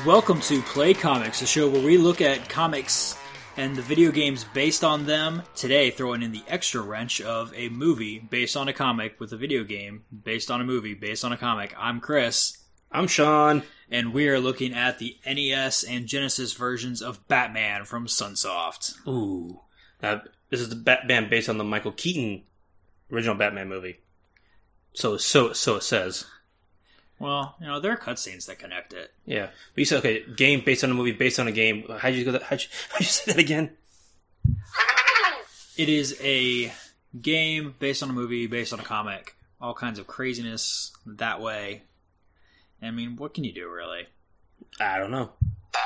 welcome to Play Comics, a show where we look at comics and the video games based on them. Today, throwing in the extra wrench of a movie based on a comic with a video game based on a movie based on a comic. I'm Chris. I'm Sean. And we are looking at the NES and Genesis versions of Batman from Sunsoft. Ooh. This is the Batman based on the Michael Keaton original Batman movie. So it says. Well, you know, there are cutscenes that connect it. Yeah. But you said, okay, game based on a movie, based on a game. How'd you say that again? It is a game based on a movie, based on a comic. All kinds of craziness that way. I mean, what can you do, really? I don't know.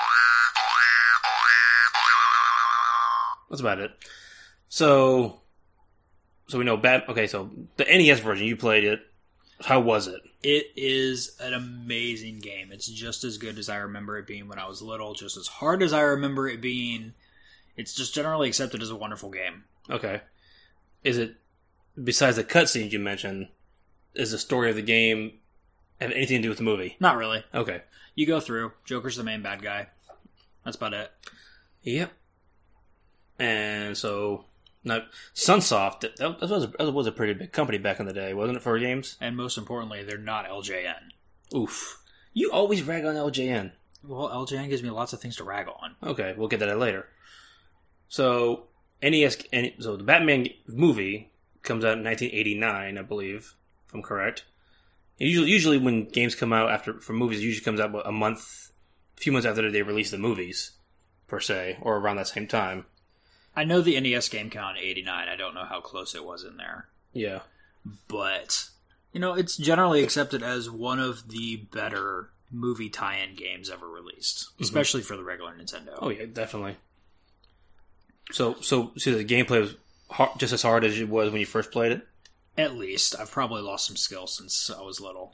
That's about it. So we know Okay, so the NES version, you played it. How was it? It is an amazing game. It's just as good as I remember it being when I was little, just as hard as I remember it being. It's just generally accepted as a wonderful game. Okay. Is it, besides the cutscenes you mentioned, is the story of the game have anything to do with the movie? Not really. Okay. You go through. Joker's the main bad guy. That's about it. Yep. And so, now, Sunsoft, that was a pretty big company back in the day, wasn't it, for games? And most importantly, they're not LJN. Oof. You always rag on LJN. Well, LJN gives me lots of things to rag on. Okay, we'll get that at later. So, so the Batman movie comes out in 1989, I believe, if I'm correct. Usually when games come out for movies, it usually comes out a few months after they release the movies, per se, or around that same time. I know the NES game came out in 89. I don't know how close it was in there. Yeah. But, you know, it's generally accepted as one of the better movie tie-in games ever released, especially for the regular Nintendo. Oh, yeah, definitely. So the gameplay was just as hard as it was when you first played it? At least. I've probably lost some skill since I was little.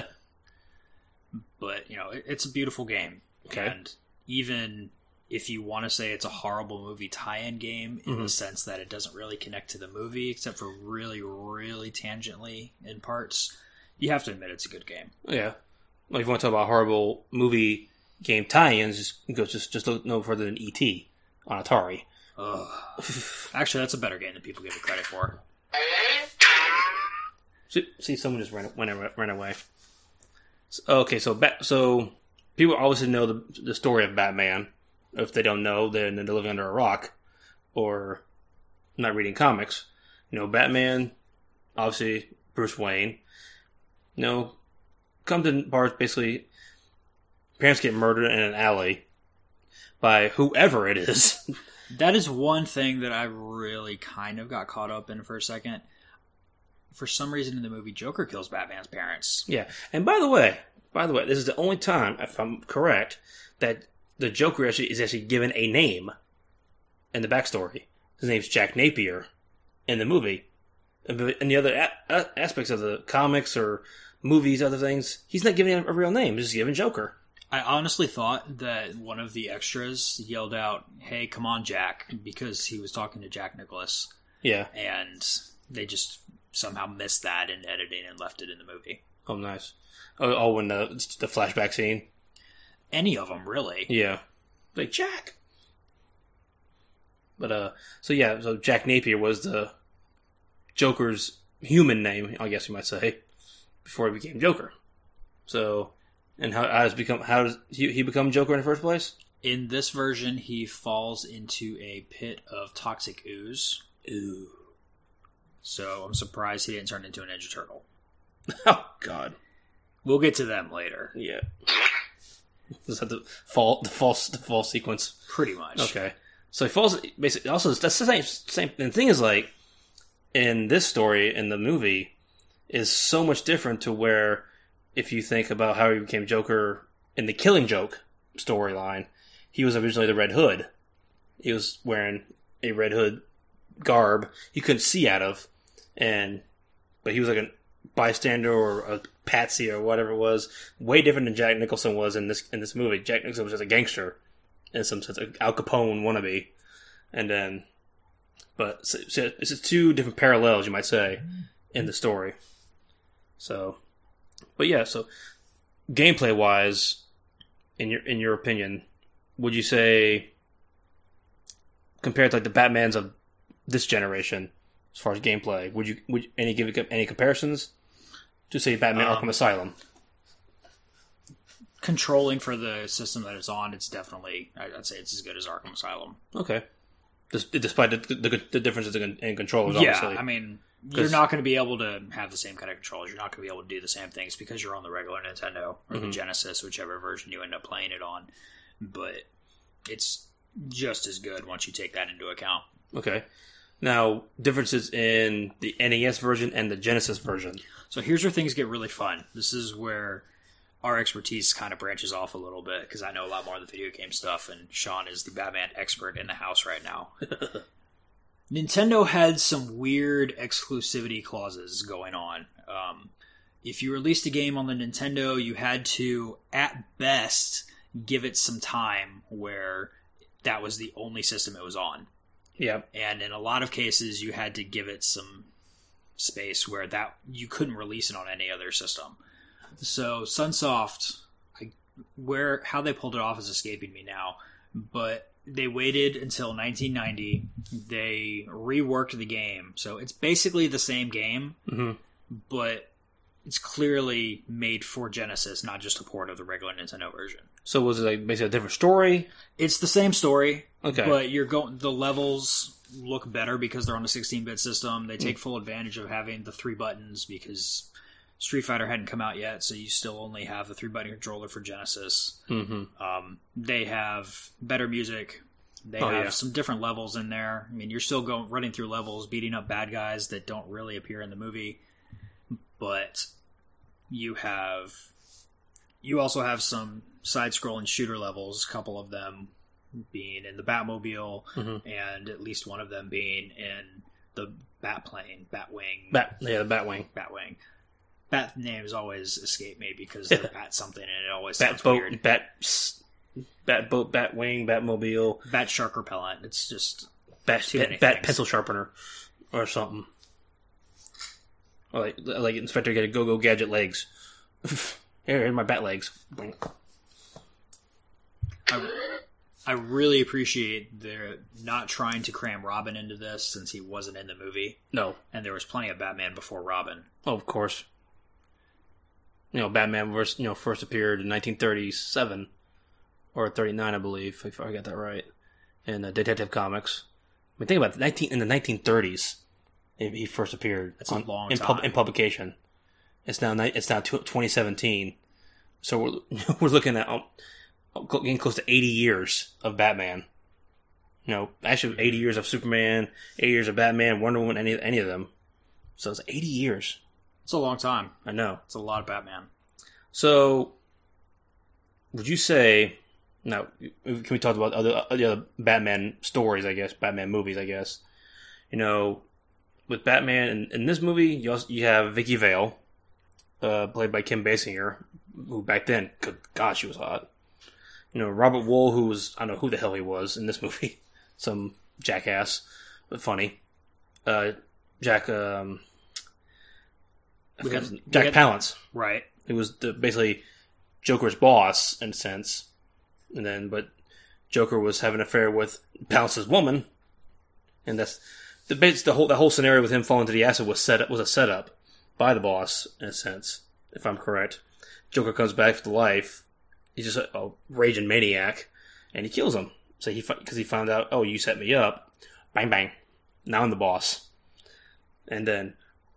But, you know, it's a beautiful game. Okay. And even if you want to say it's a horrible movie tie-in game in the sense that it doesn't really connect to the movie, except for really, really tangentially in parts, you have to admit it's a good game. Yeah. Well, if you want to talk about horrible movie game tie-ins, just look no further than E.T. on Atari. Ugh. Actually, that's a better game than people give it credit for. See, someone just ran away. Okay, so people obviously know the story of Batman. If they don't know, then they're living under a rock or not reading comics. You know, Batman, obviously Bruce Wayne. You know, comes in parts. Basically, parents get murdered in an alley by whoever it is. That is one thing that I really kind of got caught up in for a second. For some reason in the movie, Joker kills Batman's parents. Yeah, and by the way, this is the only time, if I'm correct, that the Joker is actually given a name in the backstory. His name's Jack Napier in the movie. But in the other aspects of the comics or movies, other things, he's not given a real name. He's just given Joker. I honestly thought that one of the extras yelled out, "Hey, come on, Jack," because he was talking to Jack Nicklaus. Yeah. And they just somehow missed that in editing and left it in the movie. Oh, nice. Oh, when the flashback scene? Any of them, really. Yeah. Like, Jack! But, so Jack Napier was the Joker's human name, I guess you might say, before he became Joker. So, and how does he become Joker in the first place? In this version, he falls into a pit of toxic ooze. Ooh. So I'm surprised he didn't turn into a Ninja Turtle. Oh, God. We'll get to them later. Yeah. Is that the fall sequence? Pretty much. Okay. So he falls, basically, also, that's the same, and the thing is, like, in this story, in the movie, is so much different to where, if you think about how he became Joker in the Killing Joke storyline, he was originally the Red Hood. He was wearing a Red Hood garb you couldn't see out of, but he was like a bystander or a patsy or whatever it was, way different than Jack Nicholson was in this movie. Jack Nicholson was just a gangster in some sense, like Al Capone wannabe, but it's just two different parallels, you might say, in the story. So, but yeah, so gameplay wise, in your opinion, would you say compared to like the Batmans of this generation as far as gameplay, would you give any comparisons to say Batman Arkham Asylum? Controlling for the system that it's on, it's definitely, I'd say it's as good as Arkham Asylum. Okay. Despite the differences in controllers, obviously. Yeah, I mean, you're not going to be able to have the same kind of controls. You're not going to be able to do the same things because you're on the regular Nintendo or the Genesis, whichever version you end up playing it on. But it's just as good once you take that into account. Okay. Now, differences in the NES version and the Genesis version. So here's where things get really fun. This is where our expertise kind of branches off a little bit because I know a lot more of the video game stuff, and Sean is the Batman expert in the house right now. Nintendo had some weird exclusivity clauses going on. If you released a game on the Nintendo, you had to, at best, give it some time where that was the only system it was on. Yeah. And in a lot of cases, you had to give it some space where that you couldn't release it on any other system. So Sunsoft, how they pulled it off is escaping me now, but they waited until 1990. They reworked the game, so it's basically the same game, but it's clearly made for Genesis, not just a port of the regular Nintendo version. So was it like basically a different story? It's the same story, okay, but the levels look better because they're on a 16-bit system. They take full advantage of having the 3 buttons because Street Fighter hadn't come out yet, so you still only have the 3-button controller for Genesis. They have better music. They have some different levels in there. I mean, you're still running through levels, beating up bad guys that don't really appear in the movie, but you also have some side-scrolling shooter levels, a couple of them being in the Batmobile, and at least one of them being in the Batplane, Batwing. The Batwing. Batwing. Bat names always escape me because they're Bat something and it always sounds Batboat, weird. Batboat, Batwing, Batmobile. Bat shark repellent. It's just Bat pencil sharpener or something. Or like Inspector get a Go-Go Gadget legs. Here's my bat legs. I really appreciate they're not trying to cram Robin into this since he wasn't in the movie. No. And there was plenty of Batman before Robin. Oh, of course. Batman first appeared in 1937 or 39, I believe, if I got that right, in Detective Comics. I mean, think about it, in the 1930s, he first appeared. That's a long time. In publication. It's now 2017, so we're looking at getting close to 80 years of Batman. Actually 80 years of Superman, 80 years of Batman, Wonder Woman, any of them. So it's 80 years. It's a long time. I know. It's a lot of Batman. So, would you say... Now, can we talk about other Batman stories, I guess? Batman movies, I guess. With Batman, in this movie, you have Vicky Vale, played by Kim Basinger, who back then, good God, she was hot. Robert Wuhl, who was... I don't know who the hell he was in this movie. Some jackass, but funny. Jack Palance. Right. He was basically Joker's boss, in a sense. But Joker was having an affair with Palance's woman. And that's... The whole scenario with him falling to the acid was a setup by the boss, in a sense, if I'm correct. Joker comes back to life. He's just a raging maniac. And he kills him. So because he found out, oh, you set me up. Bang, bang. Now I'm the boss. And then...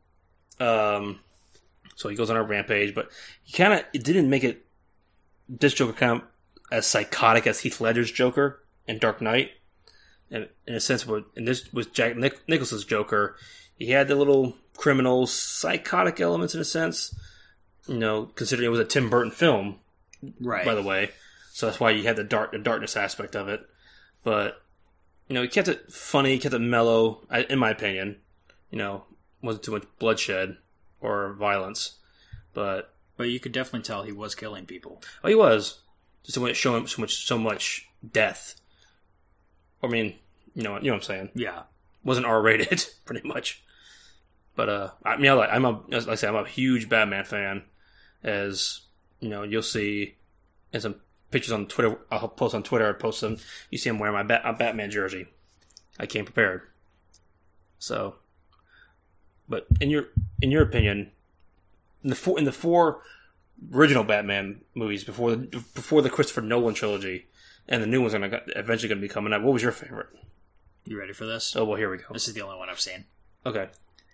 So he goes on a rampage, but it didn't make it, this Joker kind of as psychotic as Heath Ledger's Joker in Dark Knight. And in a sense, and this was Jack Nicholson's Joker, he had the little criminal, psychotic elements in a sense, considering it was a Tim Burton film, right? By the way. So that's why you had the darkness aspect of it. But, he kept it funny, he kept it mellow, in my opinion. Wasn't too much bloodshed or violence, but you could definitely tell he was killing people. Oh, he was. Just to show him so much death. I mean, you know what I'm saying? Yeah, wasn't R-rated pretty much. But I'm a huge Batman fan. As you'll see in some pictures on Twitter. I'll post on Twitter. I post them. You see, I'm wearing my Batman jersey. I came prepared. So, but in your opinion, in the four original Batman movies before the Christopher Nolan trilogy, and the new one's eventually going to be coming out, what was your favorite? You ready for this? Oh well, here we go. This is the only one I've seen. Okay.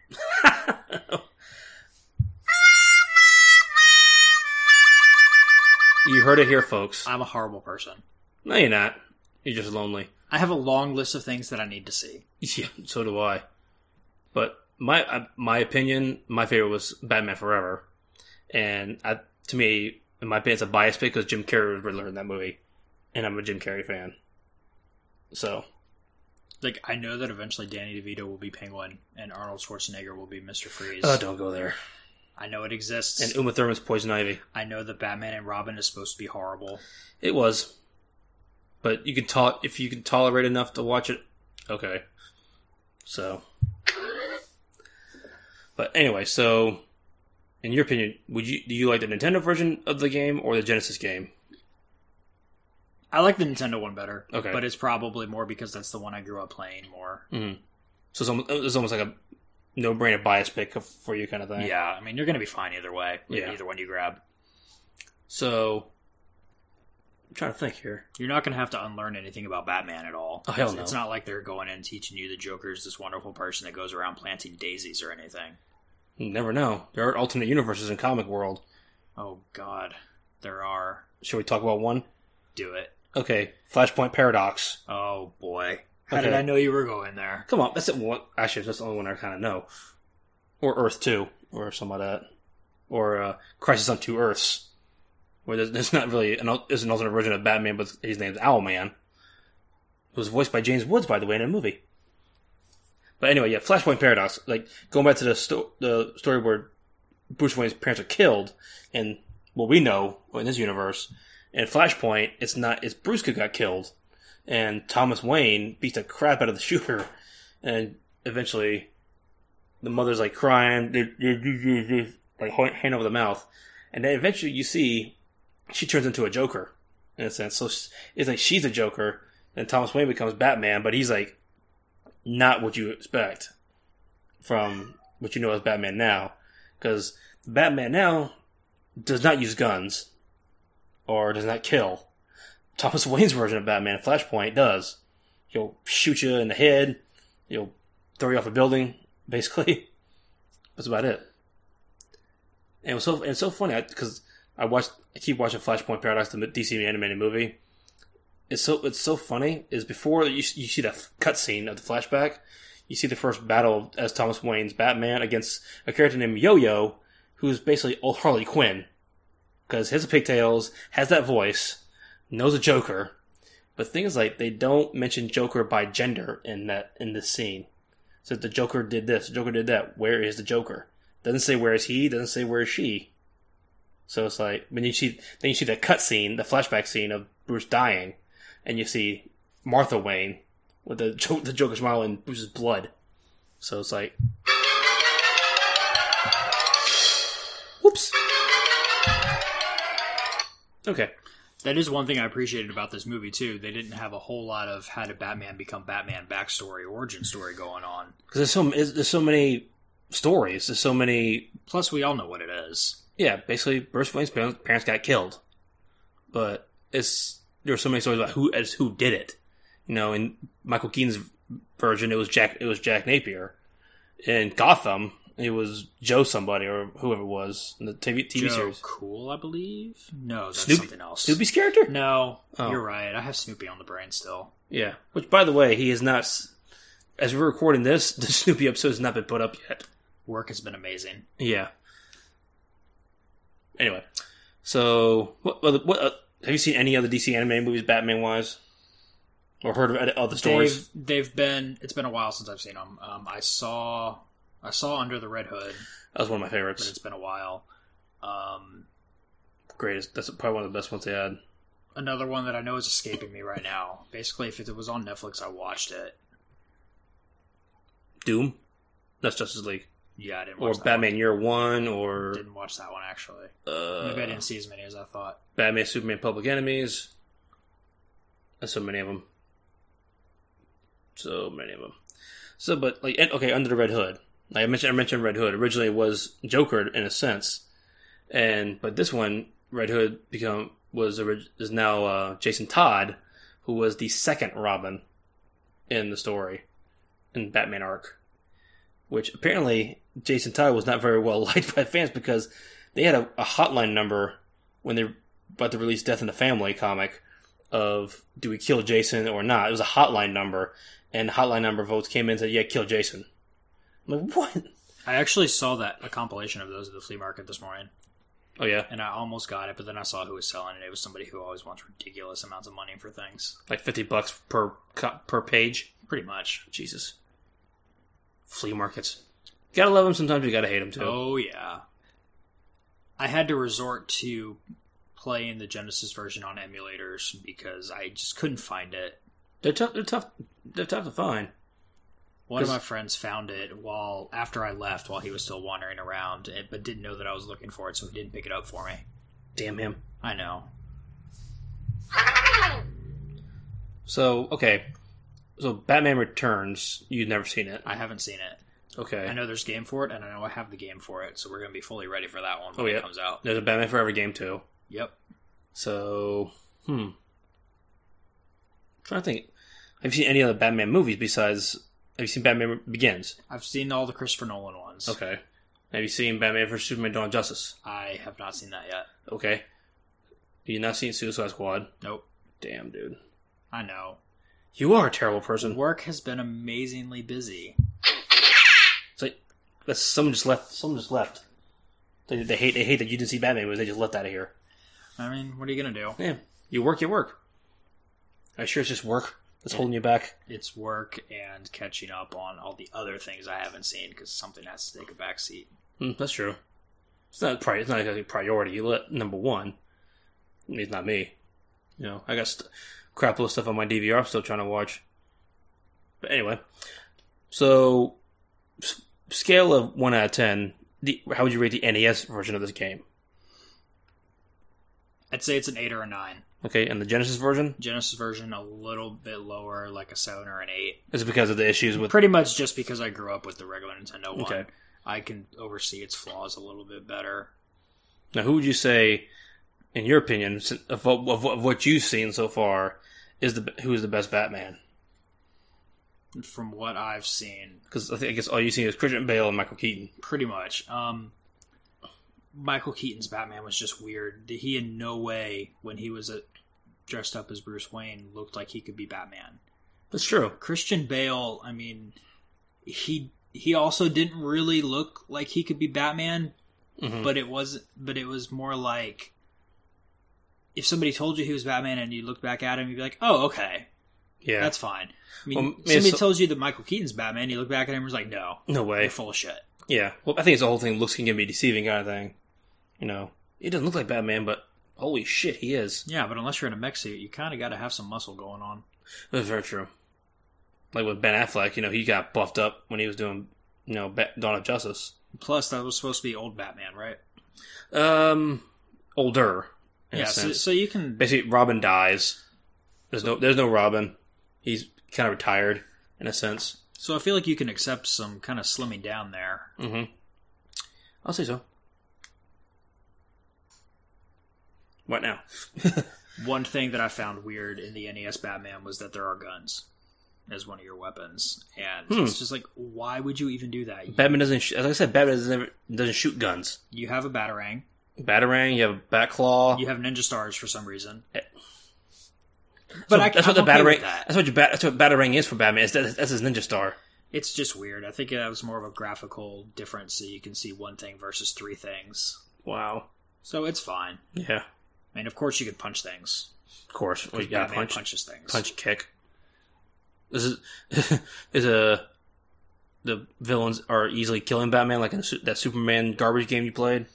You heard it here, folks. I'm a horrible person. No, you're not. You're just lonely. I have a long list of things that I need to see. Yeah, so do I. But my opinion, my favorite was Batman Forever, and to me, in my opinion, it's a bias pick because Jim Carrey was Riddler in that movie, and I'm a Jim Carrey fan. So, like, I know that eventually Danny DeVito will be Penguin and Arnold Schwarzenegger will be Mr. Freeze. Oh, don't go there. I know it exists. And Uma Thurman's Poison Ivy. I know that Batman and Robin is supposed to be horrible. It was. But if you can tolerate enough to watch it, okay. So. But anyway, so in your opinion, do you like the Nintendo version of the game or the Genesis game? I like the Nintendo one better. Okay. But it's probably more because that's the one I grew up playing more. Mm-hmm. So it's almost like a no-brainer bias pick for you kind of thing. Yeah, I mean, you're going to be fine either way. Yeah. Either one you grab. So, I'm trying to think here. You're not going to have to unlearn anything about Batman at all. Oh, hell no. It's not like they're going in and teaching you the Joker's this wonderful person that goes around planting daisies or anything. You never know. There are alternate universes in comic world. Oh, God. There are. Should we talk about one? Do it. Okay, Flashpoint Paradox. Oh, boy. How did I know you were going there? Come on, that's it. Actually, that's the only one I kind of know. Or Earth 2, or something like that. Or Crisis on Two Earths, where there's not really there's an alternate version of Batman, but his name's Owlman. It was voiced by James Woods, by the way, in a movie. But anyway, yeah, Flashpoint Paradox. Like, going back to the story where Bruce Wayne's parents are killed, and what we know in this universe, in Flashpoint, it's Bruce who got killed. And Thomas Wayne beats the crap out of the shooter, and eventually the mother's like crying, like hand over the mouth, and then eventually you see she turns into a Joker in a sense. So it's like she's a Joker, and Thomas Wayne becomes Batman, but he's like not what you expect from what you know as Batman now, because Batman now does not use guns or does not kill. Thomas Wayne's version of Batman, Flashpoint, does. He'll shoot you in the head. He'll throw you off a building, basically. That's about it. And it's so funny because I keep watching Flashpoint Paradox, the DC animated movie. It's so funny. Is before you see the cutscene of the flashback, you see the first battle as Thomas Wayne's Batman against a character named Yo-Yo, who's basically old Harley Quinn, because he has the pigtails, has that voice. Knows a Joker, but the thing is, like, they don't mention Joker by gender in this scene. So the Joker did this, the Joker did that. Where is the Joker? Doesn't say where is he. Doesn't say where is she. So it's like then you see that cut scene, the flashback scene of Bruce dying, and you see Martha Wayne with the Joker smile in Bruce's blood. So it's like, whoops. Okay. That is one thing I appreciated about this movie, too. They didn't have a whole lot of how did Batman become Batman backstory, origin story going on. Because there's so many stories. There's so many... Plus, we all know what it is. Yeah, basically, Bruce Wayne's parents got killed. But there are so many stories about who did it. You know, in Michael Keaton's version, it was Jack Napier. In Gotham, it was Joe somebody or whoever it was in the TV Joe series. Cool, I believe. No, that's something else. Snoopy's character? No, You're right. I have Snoopy on the brain still. Yeah. Which, by the way, he is not. As we're recording this, the Snoopy episode has not been put up yet. Work has been amazing. Yeah. Anyway, so what have you seen any other DC animated movies, Batman wise, or heard of other stories? They've been. It's been a while since I've seen them. I saw Under the Red Hood. That was one of my favorites. But it's been a while. Greatest. That's probably one of the best ones they had. Another one that I know is escaping me right now. Basically, if it was on Netflix, I watched it. Doom? That's Justice League. Yeah, I didn't or watch that Batman one. Year One, or Didn't watch that one, actually. Maybe I didn't see as many as I thought. Batman Superman Public Enemies. There's so many of them. So many of them. So, but like, okay, Under the Red Hood. Like I mentioned Red Hood. Originally, it was Joker in a sense, but this one, Red Hood, is now Jason Todd, who was the second Robin in the story in Batman arc. Which apparently Jason Todd was not very well liked by fans because they had a hotline number when they were about to release Death in the Family comic of do we kill Jason or not. It was a hotline number, and hotline number votes came in and said, yeah, kill Jason. I'm like, what? I actually saw a compilation of those at the flea market this morning. Oh, yeah? And I almost got it, but then I saw who was selling it. It was somebody who always wants ridiculous amounts of money for things. Like $50 per page? Pretty much. Jesus. Flea markets. Gotta love them, sometimes you gotta hate them, too. Oh, yeah. I had to resort to playing the Genesis version on emulators because I just couldn't find it. They're tough to find. One of my friends found it after I left while he was still wandering around, but didn't know that I was looking for it, so he didn't pick it up for me. Damn him. I know. So, okay. So, Batman Returns, you've never seen it. I haven't seen it. Okay. I know there's a game for it, and I know I have the game for it, so we're going to be fully ready for that one when it comes out. There's a Batman Forever game, too. Yep. So, I'm trying to think. Have you seen any other Batman movies besides... Have you seen Batman Begins? I've seen all the Christopher Nolan ones. Okay. Have you seen Batman vs. Superman Dawn of Justice? I have not seen that yet. Okay. Have you not seen Suicide Squad? Nope. Damn, dude. I know. You are a terrible person. Work has been amazingly busy. It's like someone just left. They hate that you didn't see Batman, but they just left out of here. I mean, what are you gonna do? Yeah, you work. Are you sure it's just work that's holding you back? It's work and catching up on all the other things I haven't seen because something has to take a backseat. That's true. It's not exactly a priority. You let number one. It's not me. You know, I got crap load of stuff on my DVR I'm still trying to watch. But anyway, so scale of 1 out of 10, how would you rate the NES version of this game? I'd say it's an 8 or a 9. Okay, and the Genesis version? Genesis version a little bit lower, like a 7 or an 8. Is it because of the issues with... Pretty much just because I grew up with the regular Nintendo one. Okay. I can oversee its flaws a little bit better. Now, who would you say, in your opinion, of what you've seen so far, who is the best Batman? From what I've seen, because I guess all you've seen is Christian Bale and Michael Keaton. Pretty much. Michael Keaton's Batman was just weird. He in no way, when he was dressed up as Bruce Wayne, looked like he could be Batman. That's true. Christian Bale, I mean, he also didn't really look like he could be Batman, but it was more like if somebody told you he was Batman and you looked back at him, you'd be like, "Oh, okay, yeah, that's fine." I mean, somebody tells you that Michael Keaton's Batman, you look back at him and was like, "No way, you're full of shit." Yeah, well, I think it's the whole thing. Looks can be deceiving, kind of thing. You know, he doesn't look like Batman, but holy shit, he is. Yeah, but unless you're in a mech suit, you kind of got to have some muscle going on. That's very true. Like with Ben Affleck, you know, he got buffed up when he was doing, you know, Dawn of Justice. Plus, that was supposed to be old Batman, right? Older. Yeah, so you can basically Robin dies. There's no Robin. He's kind of retired in a sense. So I feel like you can accept some kind of slimming down there. Mm-hmm. I'll say so. What now? One thing that I found weird in the NES Batman was that there are guns as one of your weapons, and it's just like, why would you even do that? Batman doesn't. As I said, Batman doesn't shoot guns. You have a Batarang. You have a Batclaw. You have Ninja Stars for some reason. But that's what the Batarang. That's what Batarang is for Batman. That's his Ninja Star. It's just weird. I think it was more of a graphical difference, so you can see one thing versus three things. Wow. So it's fine. Yeah. I mean, of course you could punch things. Of course. Well, you got Batman punches things. Punch, kick. This is the villains are easily killing Batman, like in that Superman garbage game you played.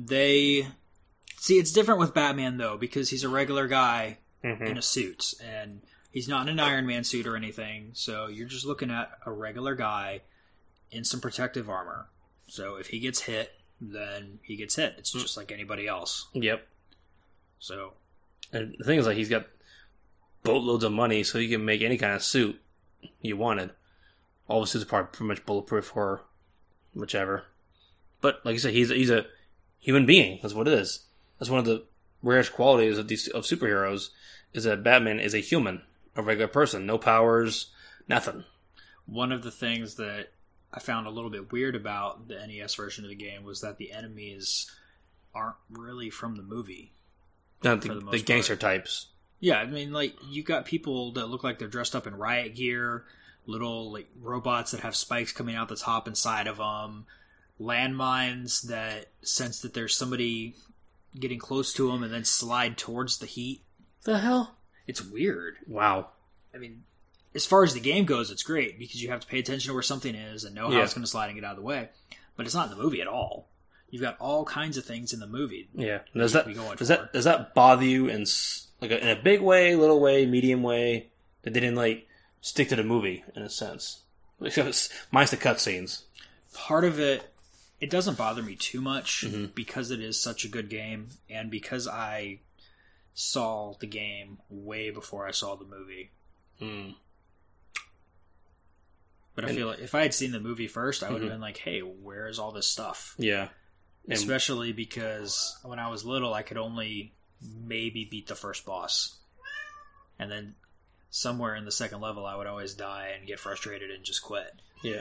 It's different with Batman though, because he's a regular guy in a suit, and he's not in an Iron Man suit or anything. So you're just looking at a regular guy in some protective armor. So if he gets hit, then he gets hit. It's just like anybody else. Yep. So, and the thing is, like, he's got boatloads of money, so he can make any kind of suit you wanted. All the suits are probably pretty much bulletproof or whichever. But like I said, he's a human being. That's what it is. That's one of the rarest qualities of superheroes, is that Batman is a human, a regular person, no powers, nothing. one of the things that I found a little bit weird about the NES version of the game was that the enemies aren't really from the movie. Not the gangster types. Yeah, I mean, like, you've got people that look like they're dressed up in riot gear, little, like, robots that have spikes coming out the top and side of them, landmines that sense that there's somebody getting close to them and then slide towards the heat. The hell? It's weird. Wow. I mean, as far as the game goes, it's great because you have to pay attention to where something is and know how it's going to slide and get out of the way. But it's not in the movie at all. You've got all kinds of things in the movie. Yeah. Does that bother you in a big way, little way, medium way, that they didn't like stick to the movie in a sense? Minus the cutscenes. Part of it doesn't bother me too much because it is such a good game and because I saw the game way before I saw the movie. But I feel like if I had seen the movie first, I would have been like, hey, where is all this stuff? Yeah. Especially because when I was little, I could only maybe beat the first boss. And then somewhere in the second level, I would always die and get frustrated and just quit. Yeah.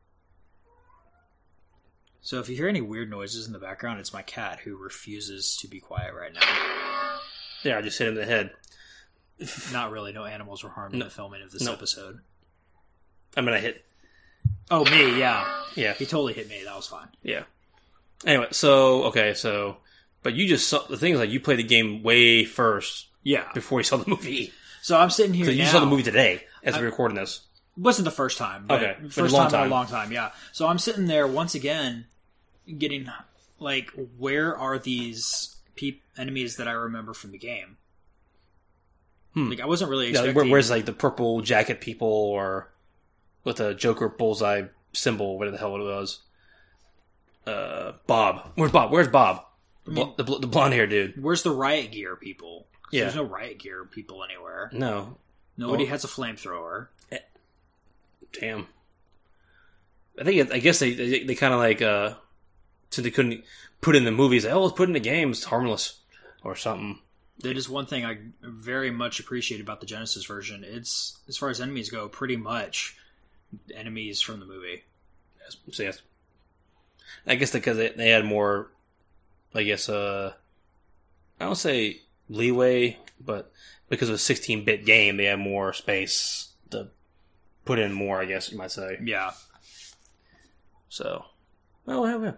So if you hear any weird noises in the background, it's my cat who refuses to be quiet right now. Yeah, I just hit him in the head. Not really. No animals were harmed in the filming of this episode. I mean, I hit... Oh, me, yeah. Yeah. He totally hit me. That was fine. Yeah. Anyway, but you just saw... The thing is, like, you played the game way first. Yeah. Before you saw the movie. So I'm sitting here now. So you saw the movie today, as we're recording this. Wasn't the first time. But okay. First time in a long time, yeah. So I'm sitting there once again, getting, like, where are these enemies that I remember from the game? Like, I wasn't really expecting... Yeah, where's, like, the purple jacket people, or with a Joker bullseye symbol, whatever the hell it was. Bob. Where's Bob? The blonde hair dude. Where's the riot gear people? Yeah. There's no riot gear people anywhere. No. Nobody has a flamethrower. Damn. I guess they kind of like, since they couldn't put in the movies, let's put in the game, it's harmless, or something. That is one thing I very much appreciate about the Genesis version. It's, as far as enemies go, pretty much enemies from the movie. So yes. I guess because they had more, I guess, I don't say leeway, but because of a 16-bit game, they had more space to put in more, I guess you might say. Yeah. So, well.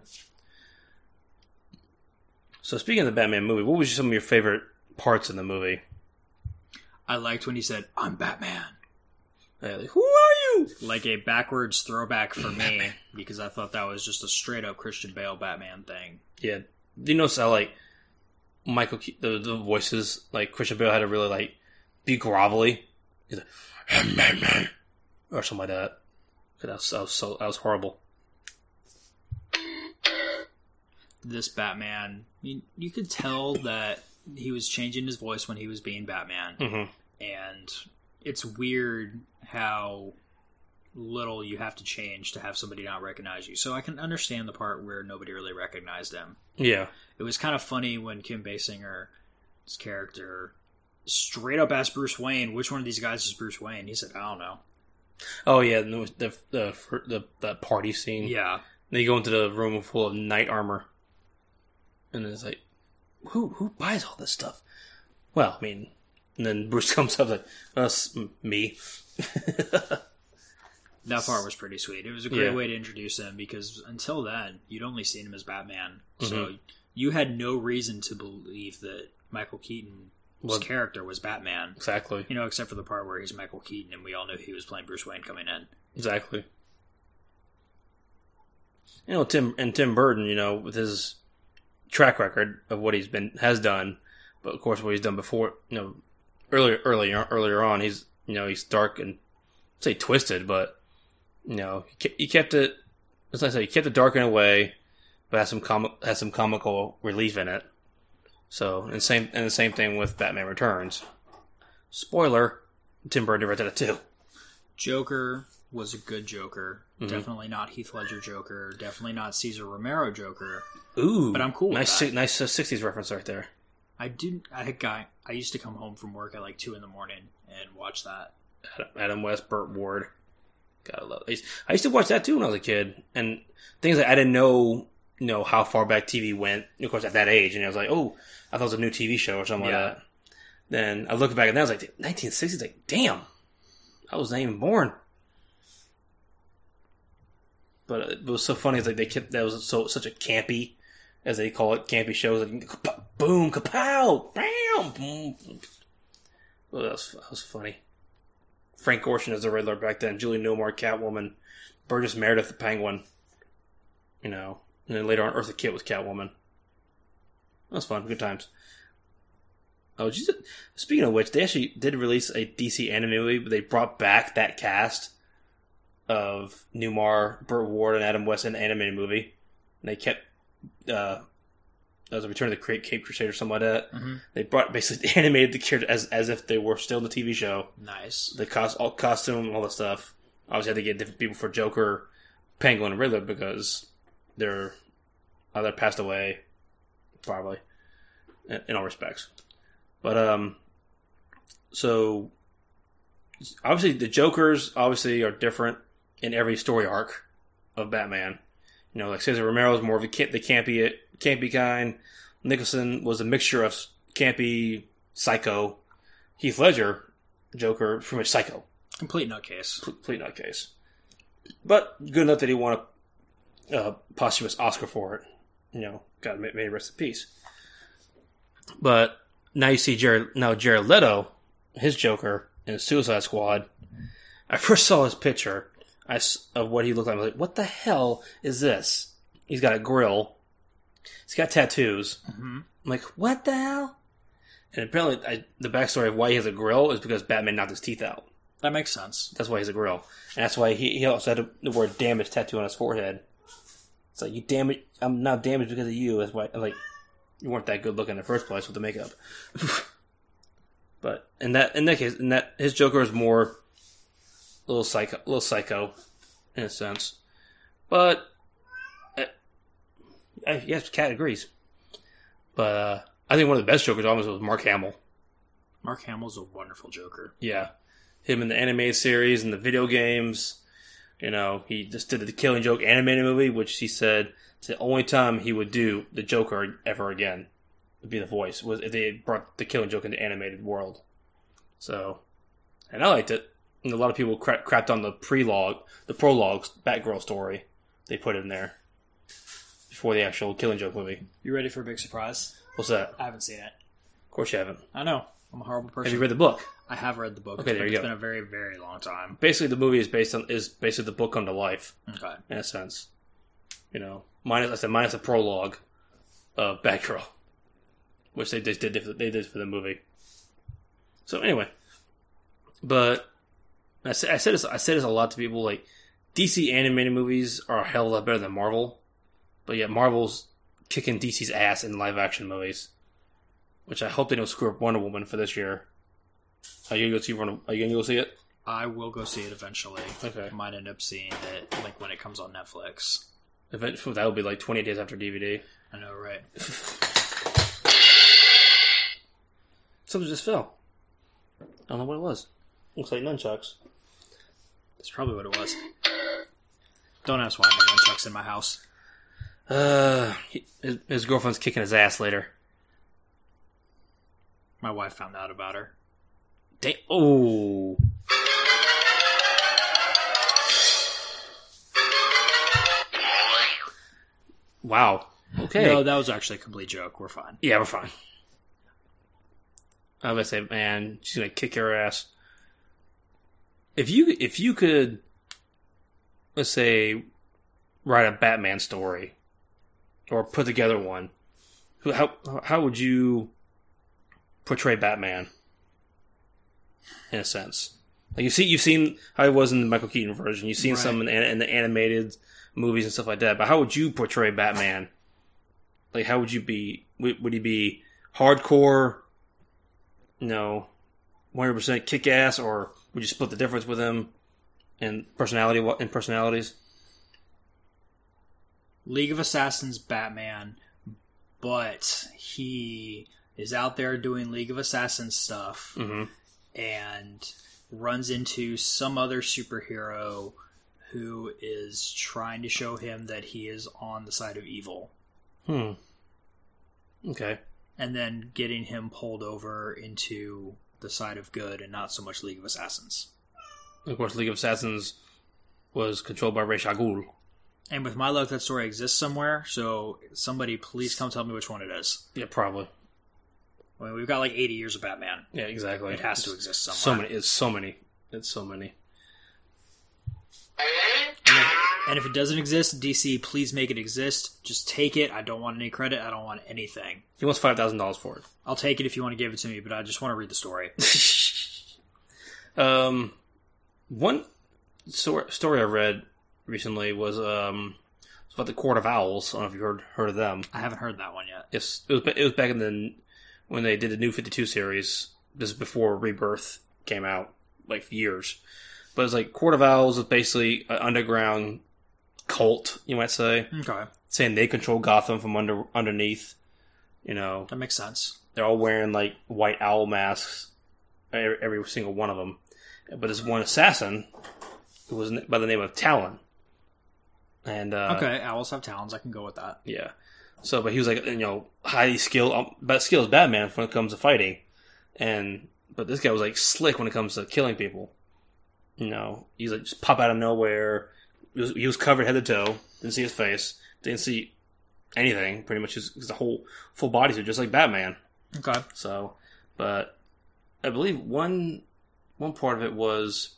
So speaking of the Batman movie, what was some of your favorite parts in the movie? I liked when he said, "I'm Batman." Like, who are you? Like a backwards throwback for me, because I thought that was just a straight up Christian Bale Batman thing. Yeah. Do you notice how, like, the voices, like, Christian Bale had to really, like, be grovelly? He's like, "I'm Batman," or something like that. That was horrible. This Batman, you could tell that he was changing his voice when he was being Batman. Mm-hmm. And it's weird how little you have to change to have somebody not recognize you. So I can understand the part where nobody really recognized him. Yeah. It was kind of funny when Kim Basinger's character straight up asked Bruce Wayne, which one of these guys is Bruce Wayne? He said, "I don't know." Oh, yeah. The party scene. Yeah. Then you go into the room full of knight armor. And it's like, who buys all this stuff? Well, I mean, and then Bruce comes up like, "That's me." That part was pretty sweet. It was a great way to introduce him because until then, you'd only seen him as Batman. So you had no reason to believe that Michael Keaton's character was Batman. Exactly. Except for the part where he's Michael Keaton and we all knew he was playing Bruce Wayne coming in. Exactly. Tim Burton, with his track record of what has done, but of course what he's done before, earlier on, he's dark and say twisted, but he kept it It's like I said, he kept the dark in a way, but has some comical relief in it. So, and the same thing with Batman Returns. Spoiler: Tim Burton directed it too. Joker was a good Joker. Mm-hmm. Definitely not Heath Ledger Joker. Definitely not Cesar Romero Joker. Ooh, but I'm cool. Nice, with that. Nice 60s reference right there. I used to come home from work at like 2 a.m. and watch that. Adam West, Burt Ward. Gotta love it. I used to watch that too when I was a kid, and things like I didn't know how far back TV went. Of course, at that age, and I was like, oh, I thought it was a new TV show or something like that. Then I looked back and I was like, 1960s. Like, damn, I was not even born. But it was so funny. It's like they kept that was such a campy, as they call it, campy shows. Like, boom, kapow, bam, boom. Well, that was funny. Frank Gorshin as the Riddler back then. Julie Newmar, Catwoman. Burgess Meredith, the Penguin. And then later on, Eartha Kitt was Catwoman. That was fun. Good times. Oh, speaking of which, they actually did release a DC anime movie, but they brought back that cast of Newmar, Burt Ward, and Adam West in an animated movie. And they kept... as a Return of the Cape Crusader or something like that. Mm-hmm. They basically animated the character as if they were still in the TV show. Nice. The costume, all the stuff. Obviously, had to get different people for Joker, Penguin, and Riddler because they're either passed away, probably, in all respects. But so obviously the Jokers are different in every story arc of Batman. Like Cesar Romero is more of the campy kind. Nicholson was a mixture of campy, psycho. Heath Ledger, Joker, pretty much psycho. Complete nutcase. Complete nutcase. But good enough that he won a posthumous Oscar for it. God may rest in peace. But now you see Jared Leto, his Joker, in Suicide Squad. I first saw his picture of what he looked like. I was like, what the hell is this? He's got a grill. He's got tattoos. Mm-hmm. I'm like, what the hell? And apparently, the backstory of why he has a grill is because Batman knocked his teeth out. That makes sense. That's why he has a grill. And that's why he also had the word damage tattooed on his forehead. It's like, I'm not damaged because of you. That's why, like, you weren't that good looking in the first place with the makeup. But in that case, his Joker is more a little psycho in a sense. But yes, Cat agrees. But I think one of the best Jokers almost was Mark Hamill. Mark Hamill's a wonderful Joker. Yeah, him in the animated series and the video games. He just did the Killing Joke animated movie, which he said it's the only time he would do the Joker ever again. Would be the voice was if they brought the Killing Joke into animated world. So, and I liked it. And a lot of people crapped on the prologue, Batgirl story. They put in there before the actual Killing Joke movie. You ready for a big surprise? What's that? I haven't seen it. Of course you haven't. I know. I'm a horrible person. Have you read the book? I have read the book. Okay, there you go. It's been a very, very long time. Basically, the movie is basically the book come to life. Okay. In a sense. Minus the prologue of Batgirl, which they did for the movie. So anyway, but I said this a lot to people. Like, DC animated movies are a hell of a lot better than Marvel, but yet Marvel's kicking DC's ass in live action movies, which I hope they don't screw up Wonder Woman for this year. Are you gonna go see it? I will go see it eventually. Okay. I might end up seeing it like when it comes on Netflix. Eventually, that will be like 20 days after DVD. I know, right? Something just fell. I don't know what it was. Looks like nunchucks. That's probably what it was. Don't ask why I have nunchucks in my house. His girlfriend's kicking his ass later. My wife found out about her. Oh. Wow. Okay. No, that was actually a complete joke. We're fine. Yeah, we're fine. I was gonna say, man, she's gonna kick your ass. If you could, let's say, write a Batman story or put together one, how would you portray Batman? In a sense, like you've seen how he was in the Michael Keaton version. You've seen some in the animated movies and stuff like that. But how would you portray Batman? Like, how would you be? Would he be hardcore? 100% kick ass, or would you split the difference with him in personalities? League of Assassins Batman, but he is out there doing League of Assassins stuff and runs into some other superhero who is trying to show him that he is on the side of evil. Okay. And then getting him pulled over into the side of good and not so much League of Assassins. Of course, League of Assassins was controlled by Ra's al Ghul. And with my luck, that story exists somewhere, so somebody please come tell me which one it is. Yeah, probably. I mean, we've got like 80 years of Batman. Yeah, exactly. It has to exist somewhere. It's so many. And if it doesn't exist, DC, please make it exist. Just take it. I don't want any credit. I don't want anything. He wants $5,000 for it. I'll take it if you want to give it to me, but I just want to read the story. One story I read recently was about the Court of Owls. I don't know if you heard of them. I haven't heard that one yet. Yes, it was back in when they did the New 52 series. This is before Rebirth came out, like years. But it's like Court of Owls is basically an underground cult, you might say. Okay. Saying they control Gotham from underneath. That makes sense. They're all wearing like white owl masks, every single one of them. But there's one assassin who was by the name of Talon. And okay, owls have talons. I can go with that. Yeah. So, but he was like, highly skilled, best skills Batman when it comes to fighting, but this guy was like slick when it comes to killing people. He's like just pop out of nowhere. He was covered head to toe. Didn't see his face. Didn't see anything. Pretty much his the whole full bodysuit, just like Batman. Okay. So, but I believe one part of it was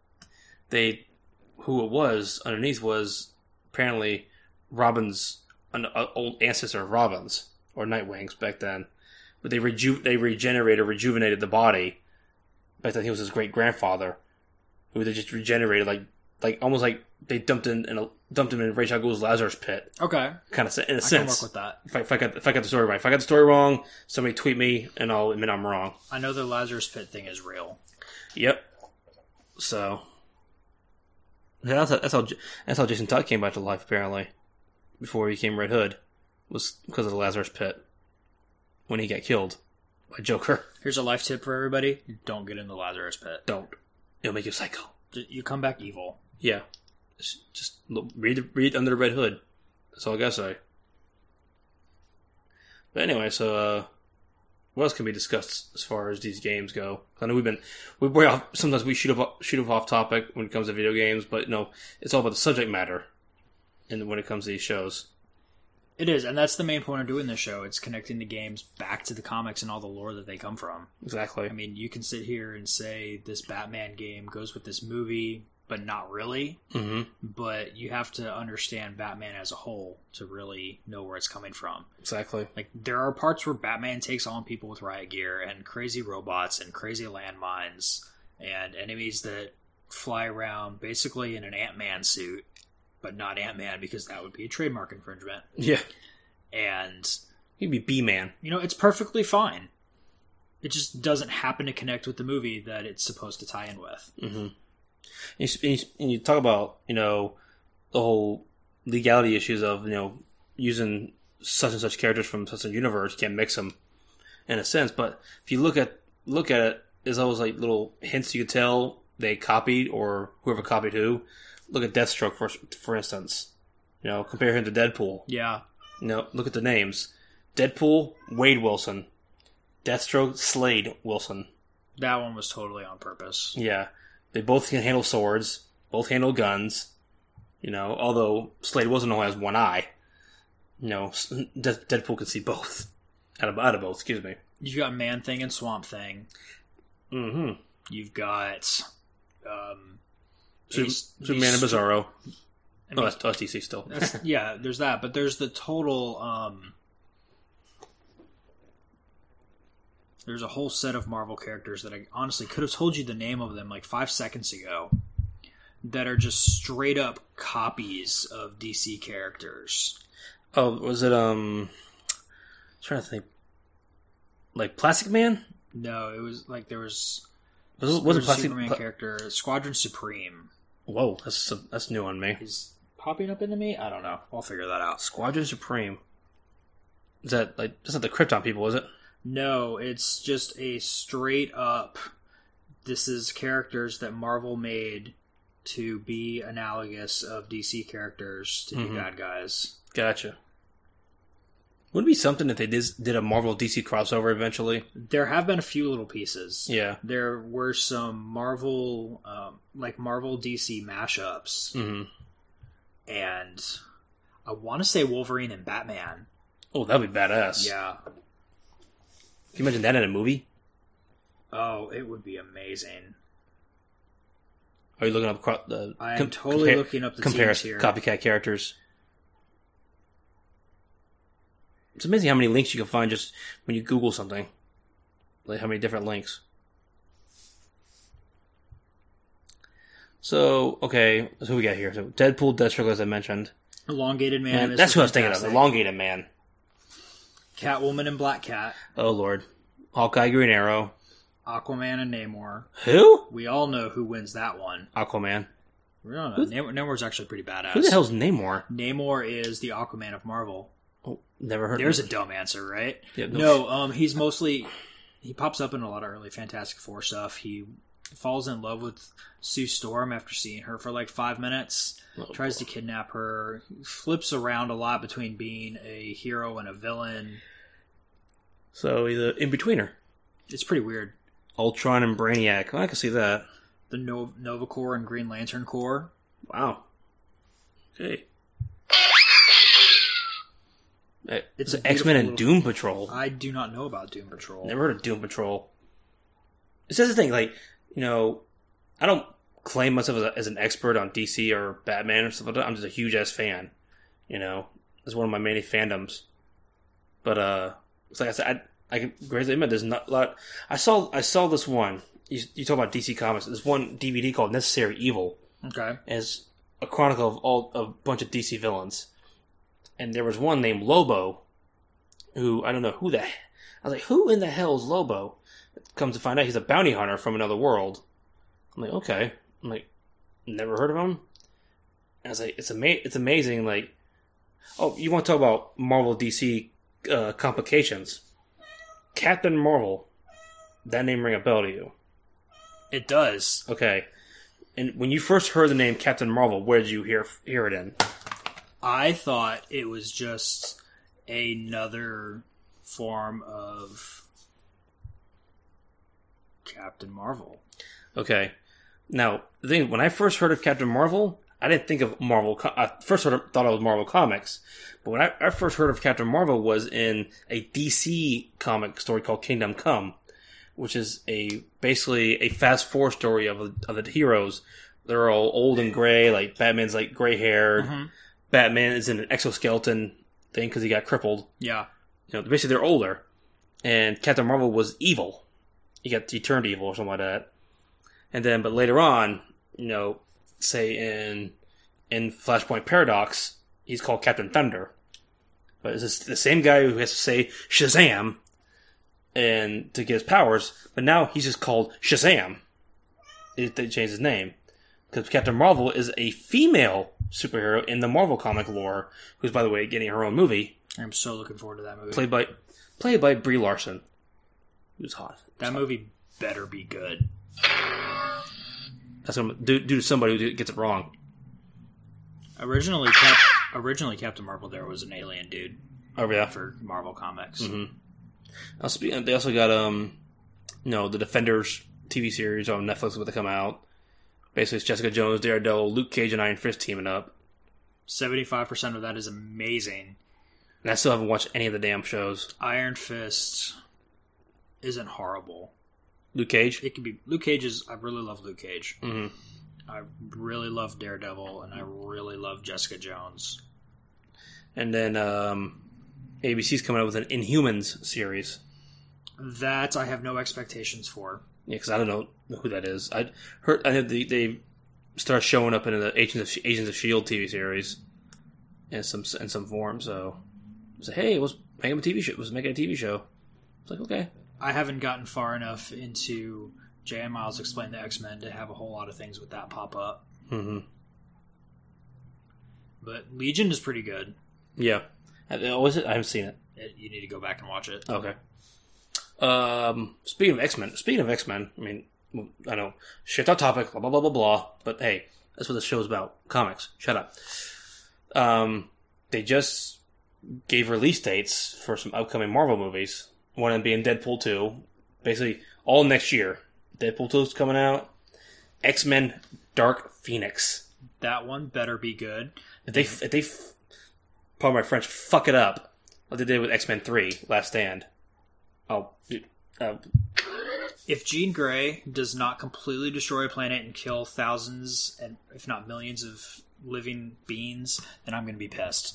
who it was underneath was apparently Robin's an old ancestor of Robin's or Nightwing's back then. But they rejuvenated the body. Back then he was his great grandfather, who they just regenerated like almost like they dumped him in Ra's al Ghul's Lazarus pit. Okay, kind of in a sense. I can work with that. If I got the story right, if I got the story wrong, somebody tweet me and I'll admit I'm wrong. I know the Lazarus pit thing is real. Yep. So yeah, that's how Jason Todd came back to life apparently. Before he became Red Hood, was because of the Lazarus pit when he got killed by Joker. Here's a life tip for everybody: don't get in the Lazarus pit. Don't. It'll make you psycho. You come back evil. Yeah. Just read Under the Red Hood. That's all I gotta say. But anyway, so what else can be discussed as far as these games go? I know sometimes we shoot off topic when it comes to video games, but it's all about the subject matter. And when it comes to these shows, it is, and that's the main point of doing this show. It's connecting the games back to the comics and all the lore that they come from. Exactly. I mean, you can sit here and say this Batman game goes with this movie, but not really. Mm-hmm. But you have to understand Batman as a whole to really know where it's coming from. Exactly. Like, there are parts where Batman takes on people with riot gear and crazy robots and crazy landmines and enemies that fly around basically in an Ant-Man suit, but not Ant-Man because that would be a trademark infringement. Yeah. And he'd be B-Man. It's perfectly fine. It just doesn't happen to connect with the movie that it's supposed to tie in with. Mm-hmm. And you talk about, the whole legality issues of, using such and such characters from such a universe. You can't mix them in a sense. But if you look at it, there's always like little hints you could tell they copied or whoever copied who. Look at Deathstroke, for instance. Compare him to Deadpool. Yeah. Look at the names. Deadpool, Wade Wilson. Deathstroke, Slade Wilson. That one was totally on purpose. Yeah. They both can handle swords, both handle guns. Although Slade Wilson only has one eye. Deadpool can see both. Out of both, excuse me. You've got Man-Thing and Swamp-Thing. Mm-hmm. You've got... Superman and Bizarro. That's DC still. Yeah, there's that. But there's the total... there's a whole set of Marvel characters that I honestly could have told you the name of them like 5 seconds ago. that are just straight up copies of DC characters. Oh, was it I'm trying to think, like Plastic Man? No, it was like there was Was it a Plastic Superman character, Squadron Supreme. Whoa, that's new on me. Is popping up into me? I don't know. I'll figure that out. Squadron Supreme. Is that like that's not the Krypton people, is it? No, it's just a straight up. This is characters that Marvel made to be analogous of DC characters to be bad guys. Gotcha. Wouldn't it be something if they did a Marvel DC crossover eventually? There have been a few little pieces. Yeah. There were some Marvel, Marvel DC mashups. Mm-hmm. And I want to say Wolverine and Batman. Oh, that'd be badass. Yeah. Can you imagine that in a movie? Oh, it would be amazing. Are you looking up the... I am totally looking up the teams here. Copycat characters. It's amazing how many links you can find just when you Google something. Like how many different links. So, okay, so who we got here? So Deadpool, Deathstroke, as I mentioned. Elongated Man. That's who I was thinking of. Elongated Man. Catwoman and Black Cat. Oh, Lord. Hawkeye, Green Arrow. Aquaman and Namor. Who? We all know who wins that one. Aquaman. We don't know. Namor's actually pretty badass. Who the hell's Namor? Namor is the Aquaman of Marvel. Oh, never heard There's of a dumb answer, right? Yeah, he's mostly... He pops up in a lot of early Fantastic Four stuff. He falls in love with Sue Storm after seeing her for like 5 minutes. Tries to kidnap her. He flips around a lot between being a hero and a villain. So he's an in-betweener. It's pretty weird. Ultron and Brainiac. I can see that. The Nova Corps and Green Lantern Corps. Wow. Okay. It's X-Men and Doom Patrol. I do not know about Doom Patrol. Never heard of Doom Patrol. It's just the thing, like, you know, I don't claim myself as an expert on DC or Batman or stuff like that. I'm just a huge-ass fan. You know? It's one of my many fandoms. But, it's like I said, I can greatly admit there's not a lot. I saw this one. You talk about DC Comics. There's one DVD called Necessary Evil. Okay. It's a chronicle of a bunch of DC villains. And there was one named Lobo, who, I don't know who I was like, who in the hell is Lobo? Comes to find out he's a bounty hunter from another world. I'm like, okay. I'm like, never heard of him? And I was like, it's amazing, like, oh, you want to talk about Marvel DC complications? Captain Marvel. That name ring a bell to you? It does. Okay. And when you first heard the name Captain Marvel, where did you hear it in? I thought it was just another form of Captain Marvel. Okay. Now, the thing, when I first heard of Captain Marvel, I didn't think of Marvel. I first thought it was Marvel Comics. But when I first heard of Captain Marvel was in a DC comic story called Kingdom Come, which is basically a fast forward story of the heroes. They're all old and gray, like Batman's like gray haired. Mm-hmm. Batman is in an exoskeleton thing because he got crippled. Yeah. You know, basically they're older. And Captain Marvel was evil. He turned evil or something like that. And then, but later on, you know, say in Flashpoint Paradox, he's called Captain Thunder. But it's the same guy who has to say Shazam and to get his powers, but now he's just called Shazam. They changed his name. Because Captain Marvel is a female superhero in the Marvel comic lore, who's, by the way, getting her own movie. I'm so looking forward to that movie. Played by Brie Larson. Who's hot. That movie better be good. That's due to somebody who gets it wrong. Originally, Captain Marvel there was an alien dude. Oh, yeah? For Marvel Comics. Mm-hmm. They also got, the Defenders TV series on Netflix about to come out. Basically, it's Jessica Jones, Daredevil, Luke Cage, and Iron Fist teaming up. 75% of that is amazing. And I still haven't watched any of the damn shows. Iron Fist isn't horrible. Luke Cage? It could be. Luke Cage is. I really love Luke Cage. Mm-hmm. I really love Daredevil, and I really love Jessica Jones. And then ABC's coming out with an Inhumans series. That I have no expectations for. Yeah, because I don't know who that is. I know they starts showing up in the Agents of Shield TV series in some form. So, hey, let's make him a TV show. Let's make it a TV show. It's like, okay. I haven't gotten far enough into J.M. Miles Explain the X-Men to have a whole lot of things with that pop up. Mm-hmm. But Legion is pretty good. Yeah. Was it? I haven't seen it. You need to go back and watch it. Okay. Speaking of X-Men, I mean, I know, shit on topic, blah, blah, blah, blah, blah, but hey, that's what the show's about. Comics. Shut up. They just gave release dates for some upcoming Marvel movies. One of them being Deadpool 2. Basically, all next year. Deadpool 2 is coming out. X-Men Dark Phoenix. That one better be good. If they pardon my French, fuck it up, like they did with X-Men 3, Last Stand. If Jean Grey does not completely destroy a planet and kill thousands, and if not millions of living beings, then I'm going to be pissed.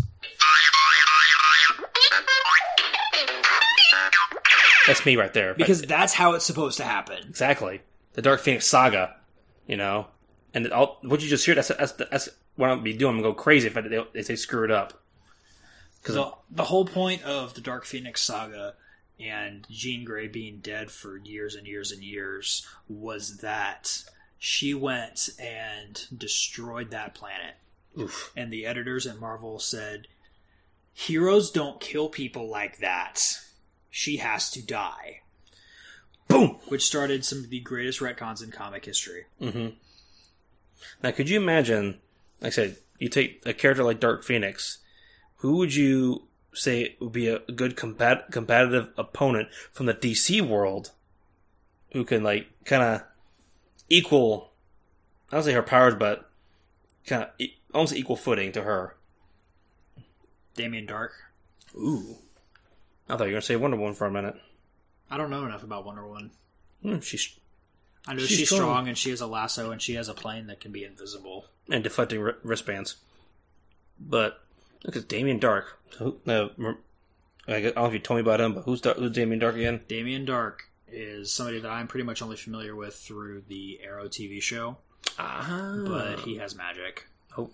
That's me right there. Because that's how it's supposed to happen. Exactly. The Dark Phoenix saga, you know? And what you just heard, that's what I'm going to be doing. I'm going to go crazy if they screw it up. The whole point of the Dark Phoenix saga and Jean Grey being dead for years and years and years was that she went and destroyed that planet. Oof. And the editors at Marvel said, heroes don't kill people like that. She has to die. Boom! Which started some of the greatest retcons in comic history. Mm-hmm. Now, could you imagine, like I said, you take a character like Dark Phoenix, who would you say would be a good competitive opponent from the DC world who can, like, kind of equal, I don't say her powers, but kind of almost equal footing to her? Damien Dark. Ooh. I thought you were going to say Wonder Woman for a minute. I don't know enough about Wonder Woman. I know she's she's strong and she has a lasso and she has a plane that can be invisible. And deflecting wristbands. But, look at Damien Dark. I don't know if you told me about him, but who's Damien Dark again? Damien Dark is somebody that I'm pretty much only familiar with through the Arrow TV show. Ah. But he has magic. Oh.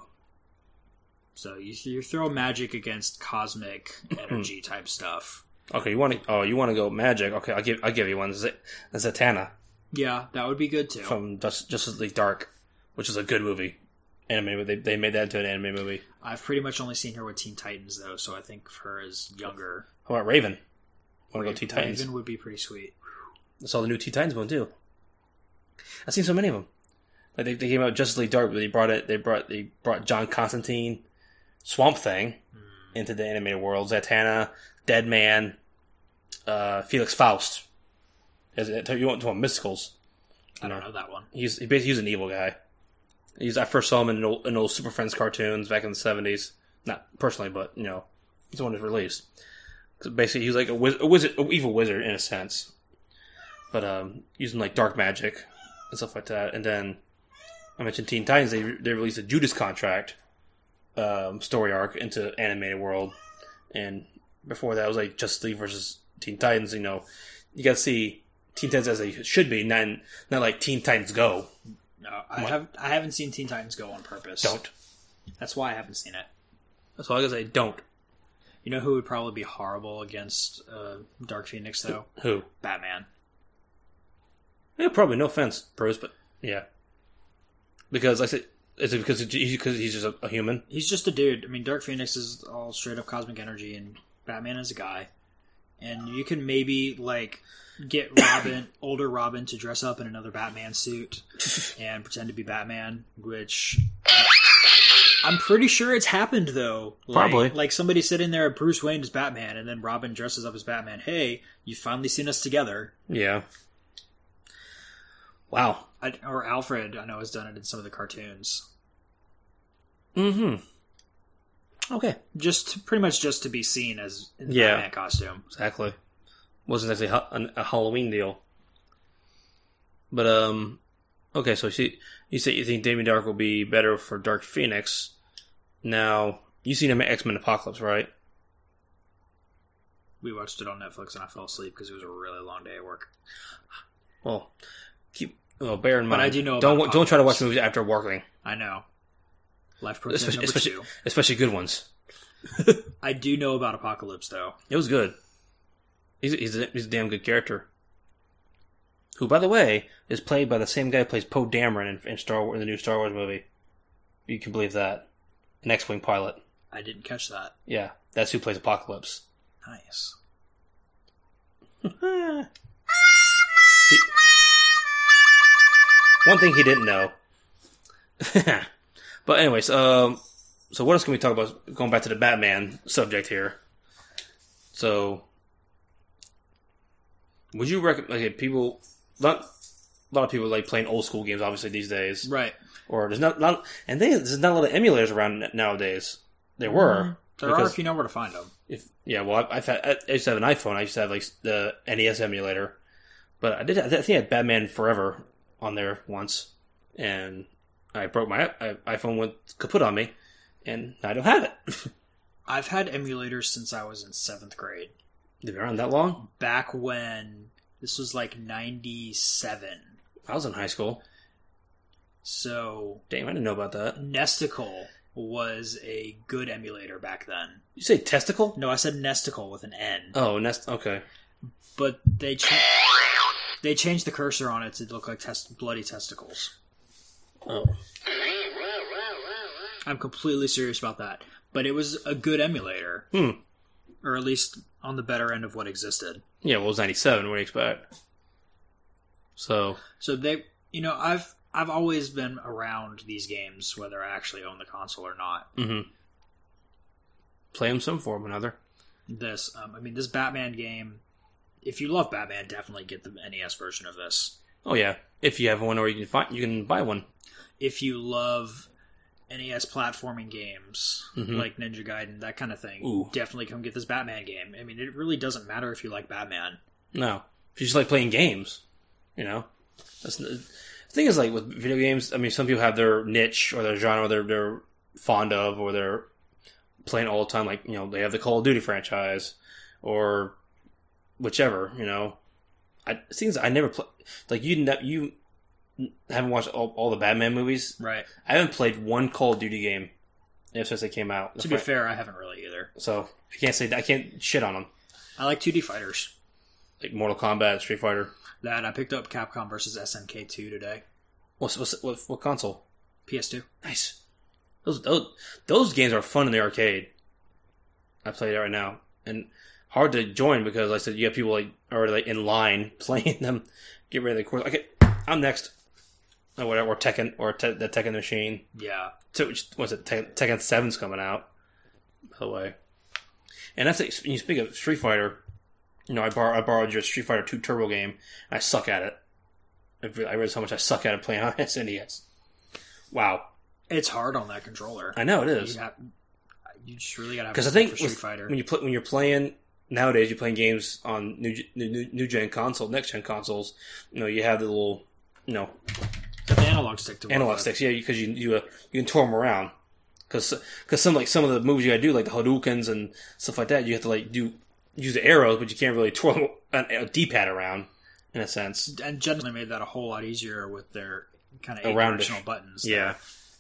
So you throw magic against cosmic energy type stuff. Okay, you want to go magic? Okay, I'll give you one. Zatanna. Yeah, that would be good too. From Justice League Dark, which is a good movie. Anime, they made that into an anime movie. I've pretty much only seen her with Teen Titans though, so I think of her as younger. How about Raven? Want to go Teen Titans? Raven would be pretty sweet. I saw the new Teen Titans one too. I've seen so many of them. Like they came out Justice League Dark, but they brought John Constantine, Swamp Thing into the animated world. Zatanna, Deadman, Felix Faust. You want to talk mysticals? I don't know that one. He's an evil guy. I first saw him in old Super Friends cartoons back in the 70s. Not personally, but he's the one that's released. Cause basically, he was like an evil wizard in a sense, but using like dark magic and stuff like that. And then I mentioned Teen Titans. They released a Judas Contract story arc into animated world, and before that it was like Justice League versus Teen Titans. You got to see Teen Titans as they should be, not like Teen Titans Go. No, I haven't seen Teen Titans Go on purpose. Don't. That's why I haven't seen it. That's all I gotta say. Don't. You know who would probably be horrible against Dark Phoenix though? Who? Batman. Yeah, probably. No offense, Bruce, but yeah. Because like I said, is it because he's just a human? He's just a dude. I mean, Dark Phoenix is all straight up cosmic energy, and Batman is a guy. And you can maybe like get older Robin, to dress up in another Batman suit and pretend to be Batman, which I'm pretty sure it's happened though. Probably. Like somebody sitting there, Bruce Wayne is Batman, and then Robin dresses up as Batman. Hey, you've finally seen us together. Yeah. Wow. Or Alfred, I know, has done it in some of the cartoons. Mm-hmm. Okay. Pretty much just to be seen as in the Batman costume. Exactly. Wasn't actually a Halloween deal. But, okay, so you say you think Damien Dark will be better for Dark Phoenix. Now, you've seen him at X-Men Apocalypse, right? We watched it on Netflix and I fell asleep because it was a really long day at work. Well, Well, bear in mind, But I do know don't about don't try to watch Apocalypse. movies after working, I know. Life pro tip number 2. especially good ones. I do know about Apocalypse, though. It was good. He's a damn good character. Who, by the way, is played by the same guy who plays Poe Dameron in the new Star Wars movie. You can believe that. An X-wing pilot. I didn't catch that. Yeah, that's who plays Apocalypse. Nice. See, one thing he didn't know. But anyways, so what else can we talk about? Going back to the Batman subject here. So, would you recommend? Okay, people, not a lot of people like playing old school games, obviously these days. Right. Or there's not and there's not a lot of emulators around nowadays. There were. There are if you know where to find them. I used to have an iPhone. I used to have like the NES emulator, but I think I had Batman Forever on there once, and I broke my iPhone went kaput on me, and I don't have it. I've had emulators since I was in 7th grade. They've been around that long? Back when this was like 97. I was in high school. So Damn, I didn't know about that. Nesticle was a good emulator back then. You say testicle? No, I said Nesticle with an N. Oh, okay. But they changed the cursor on it to look like bloody testicles. Oh. I'm completely serious about that. But it was a good emulator. Or at least on the better end of what existed. Yeah, well, it was 97. What do you expect? So they, I've always been around these games, whether I actually own the console or not. Mm-hmm. Play them some form or another. This Batman game, if you love Batman, definitely get the NES version of this. Oh yeah, if you have one, or you can buy one. If you love NES platforming games like Ninja Gaiden, that kind of thing, definitely come get this Batman game. I mean, it really doesn't matter if you like Batman. No, if you just like playing games, the thing is, like with video games, I mean, some people have their niche or their genre they're fond of, or they're playing all the time. Like, they have the Call of Duty franchise or whichever. Things I never play. Like you haven't watched all the Batman movies, right? I haven't played one Call of Duty game ever since they came out. To be fair, I haven't really either. So I can't say that. I can't shit on them. I like 2D fighters, like Mortal Kombat, Street Fighter. That I picked up Capcom vs. SNK 2 today. What console? PS2. Nice. Those games are fun in the arcade. I play it right now, and hard to join because, like I said, you have people already in line playing them. Get ready to the course. Okay, I'm next. Or whatever, or Tekken, or the Tekken machine. Yeah. So what's it? Tekken 7's coming out. By the way, and that's when you speak of Street Fighter. I borrowed your Street Fighter 2 Turbo game. And I suck at it. I realized how much I suck at it playing on SNES. Wow. It's hard on that controller. I know it is. You just really gotta have because I think for Street Fighter. When you're playing nowadays, you're playing games on new gen console, next gen consoles. You have the little, the analog stick to analog sticks. Yeah, because you can tour them around. Because some of the moves you gotta do, like the Hadoukens and stuff like that, you have to use the arrows, but you can't really twirl a D-pad around, in a sense. And generally made that a whole lot easier with their kind of directional buttons. Yeah.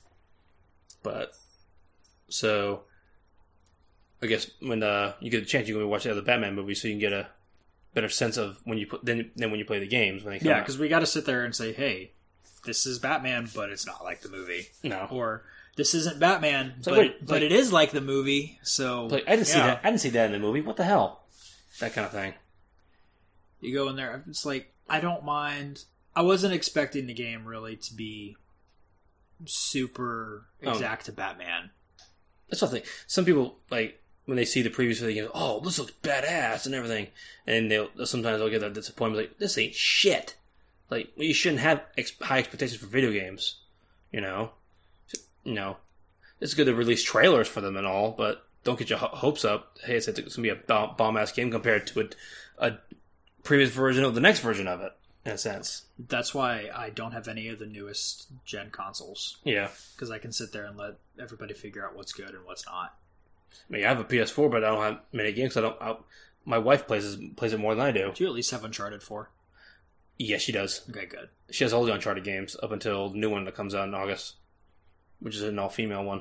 But, so, I guess when you get a chance, you're going to watch the other Batman movies, so you can get a better sense of when you when you play the games. When they come out. Because we got to sit there and say, hey, this is Batman, but it's not like the movie. No. Or, this isn't Batman, but it is like the movie, so... I didn't see that. I didn't see that in the movie. What the hell? That kind of thing. You go in there, it's like, I don't mind. I wasn't expecting the game really to be super exact to Batman. That's the thing. Some people, like, when they see the previews for the game, oh, this looks badass and everything. And sometimes they'll get that disappointment, like, this ain't shit. Like, you shouldn't have high expectations for video games. It's good to release trailers for them and all, but don't get your hopes up. Hey, it's going to be a bomb-ass game compared to a previous version of the next version of it, in a sense. That's why I don't have any of the newest gen consoles. Yeah. Because I can sit there and let everybody figure out what's good and what's not. I mean, I have a PS4, but I don't have many games. My wife plays it more than I do. Do you at least have Uncharted 4? Yeah, she does. Okay, good. She has all the Uncharted games up until the new one that comes out in August, which is an all-female one.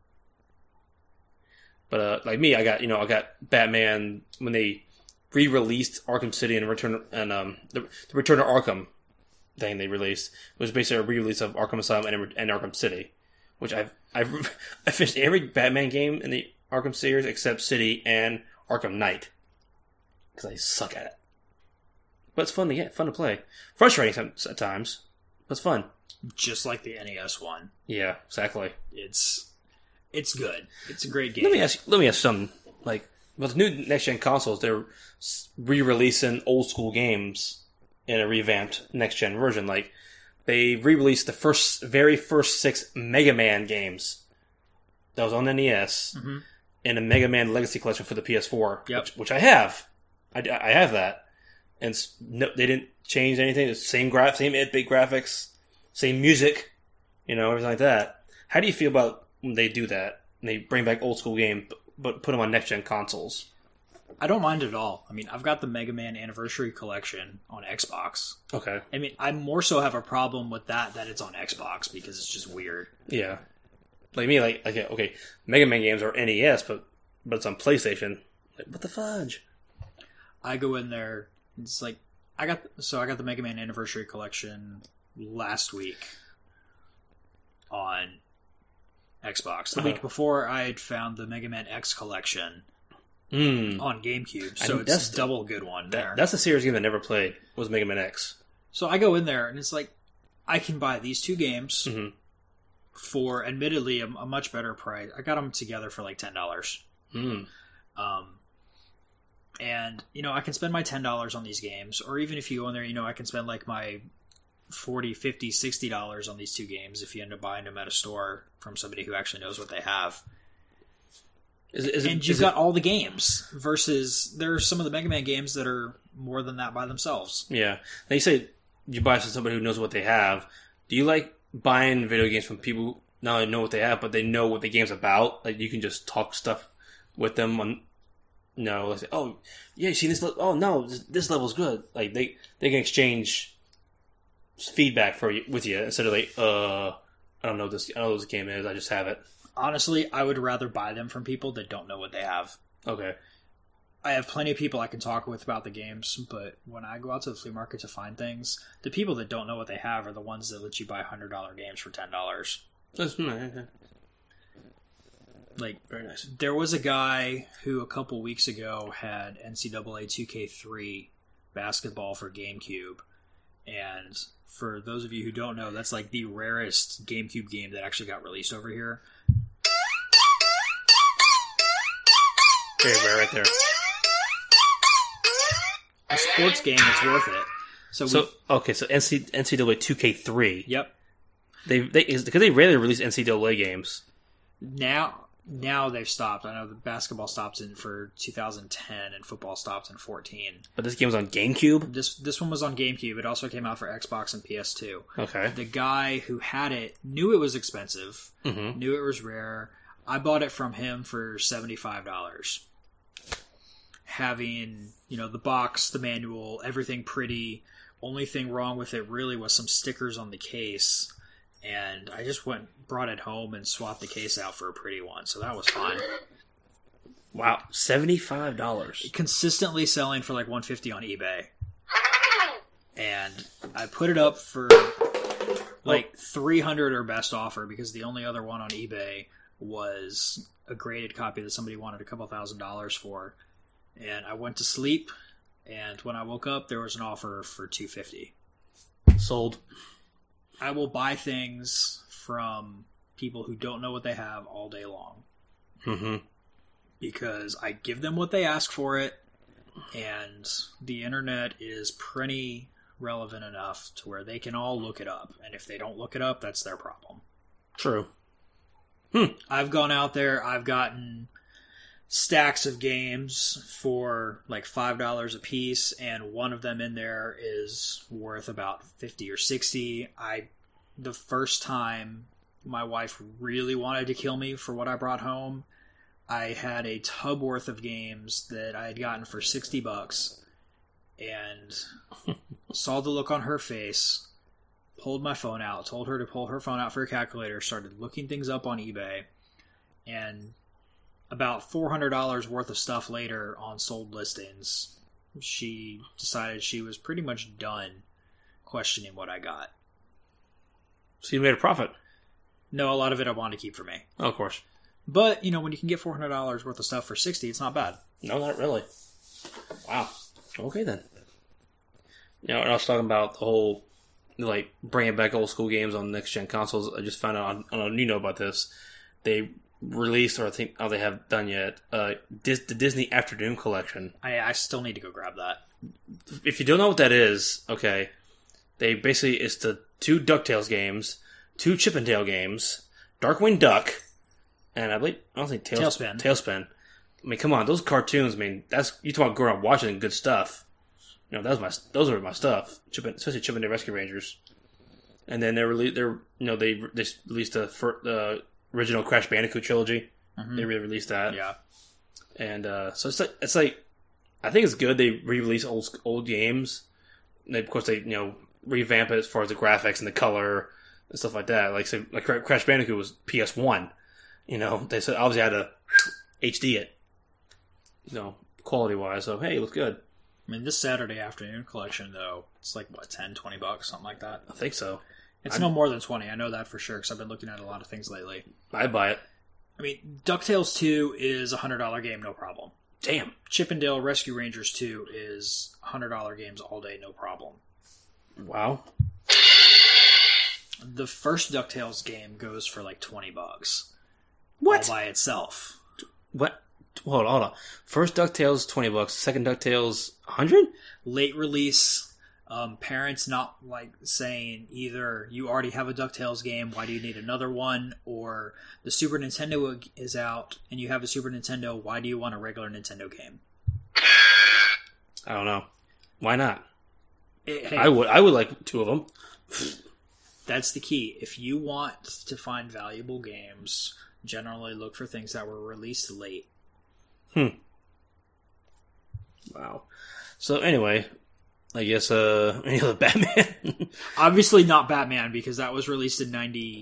But like me, I got Batman when they re-released Arkham City and the Return to Arkham thing they released was basically a re-release of Arkham Asylum and Arkham City, which I finished every Batman game in the Arkham series except City and Arkham Knight because I suck at it. But it's fun to play. Frustrating at times, but it's fun. Just like the NES one. Yeah, exactly. It's good. It's a great game. Let me ask something. Like with the new next gen consoles, they're re-releasing old school games in a revamped next gen version. Like they re-released the very first 6 Mega Man games that was on the NES in a Mega Man Legacy Collection for the PS4, which I have. I have that. And they didn't change anything. It's same 8-bit graphics, same music, everything like that. How do you feel about when they do that and they bring back old school games but put them on next gen consoles? I don't mind it at all. I mean, I've got the Mega Man Anniversary Collection on Xbox. Okay. I mean, I more so have a problem with that it's on Xbox because it's just weird. Yeah. Like me, okay, Mega Man games are NES, but it's on PlayStation. Like, what the fudge? I go in there. It's like I got the Mega Man Anniversary Collection last week on Xbox. The week before, I had found the Mega Man X Collection on GameCube, so it's a double good one there. That's a series game I never played, was Mega Man X. So I go in there, and it's like, I can buy these 2 games for, admittedly, a much better price. I got them together for like $10. And, I can spend my $10 on these games, or even if you go in there, I can spend like my $40, $50, $60 on these 2 games if you end up buying them at a store from somebody who actually knows what they have. You've got all the games, versus there are some of the Mega Man games that are more than that by themselves. Yeah. Now you say you buy from somebody who knows what they have. Do you like buying video games from people who not only know what they have, but they know what the game's about? Like you can just talk stuff with them on... No, let's say, oh, yeah, you seen this? Oh, no, this level's good. Like, they can exchange feedback with you instead of like, I don't know what this game is, I just have it. Honestly, I would rather buy them from people that don't know what they have. Okay. I have plenty of people I can talk with about the games, but when I go out to the flea market to find things, the people that don't know what they have are the ones that let you buy $100 games for $10. That's nice. Like, very nice. There was a guy who a couple weeks ago had NCAA 2K3 basketball for GameCube, and for those of you who don't know, that's like the rarest GameCube game that actually got released over here. Very rare right there. A sports game that's worth it. So NCAA 2K3. Yep. Because they rarely release NCAA games. Now they've stopped. I know the basketball stopped for 2010 and football stopped in 2014. But this game was on GameCube? This one was on GameCube. It also came out for Xbox and PS2. Okay. The guy who had it knew it was expensive, knew it was rare. I bought it from him for $75. Having, the box, the manual, everything pretty. Only thing wrong with it really was some stickers on the case. And I just brought it home and swapped the case out for a pretty one. So that was fun. Wow, $75. Consistently selling for like $150 on eBay. And I put it up for like $300 or best offer because the only other one on eBay was a graded copy that somebody wanted a couple $1,000s for. And I went to sleep, and when I woke up, there was an offer for $250. Sold. I will buy things from people who don't know what they have all day long. Mm-hmm. Because I give them what they ask for it, and the internet is pretty relevant enough to where they can all look it up. And if they don't look it up, that's their problem. True. I've gone out there, I've gotten stacks of games for like $5 a piece, and one of them in there is worth about $50 or $60. The first time my wife really wanted to kill me for what I brought home, I had a tub worth of games that I had gotten for $60, and saw the look on her face, pulled my phone out, told her to pull her phone out for a calculator, started looking things up on eBay, and about $400 worth of stuff later on sold listings, she decided she was pretty much done questioning what I got. So you made a profit? No, a lot of it I wanted to keep for me. Oh, of course. But, when you can get $400 worth of stuff for $60, it's not bad. No, not really. Wow. Okay, then. And I was talking about the whole, bringing back old school games on next-gen consoles. I just found out, I don't know if you know about this, they released, or I think they have done yet, the Disney Afternoon Collection. I still need to go grab that. If you don't know what that is, okay, it's the 2 DuckTales games, 2 Chip 'n Dale games, Darkwing Duck, and I don't think Tailspin. Tailspin. I mean, come on, those cartoons. I mean, you talk about growing up watching good stuff. Those are my stuff. Especially Chip 'n Dale Rescue Rangers. And then they released the original Crash Bandicoot trilogy. Mm-hmm. They re-released that. Yeah. And so it's like I think it's good they re-release old games. Of course, they revamp it as far as the graphics and the color and stuff like that. Like Crash Bandicoot was PS1. They said obviously had to HD it, quality wise. So hey, it looks good. I mean, this Saturday Afternoon Collection though, it's like what, $10, $20, something like that. I think so. It's no more than 20. I know that for sure because I've been looking at a lot of things lately. I'd buy it. I mean, DuckTales 2 is a $100 game, no problem. Damn. Chip 'n Dale Rescue Rangers 2 is $100 games all day, no problem. Wow. The first DuckTales game goes for like $20. What? All by itself. What? Hold on. First DuckTales, $20. Second DuckTales, $100? Late release. Parents not saying either you already have a DuckTales game, why do you need another one? Or the Super Nintendo is out and you have a Super Nintendo, why do you want a regular Nintendo game? I don't know. Why not? Hey, I would like 2 of them. That's the key. If you want to find valuable games, generally look for things that were released late. Wow. So anyway, I guess any other Batman? Obviously not Batman because that was released in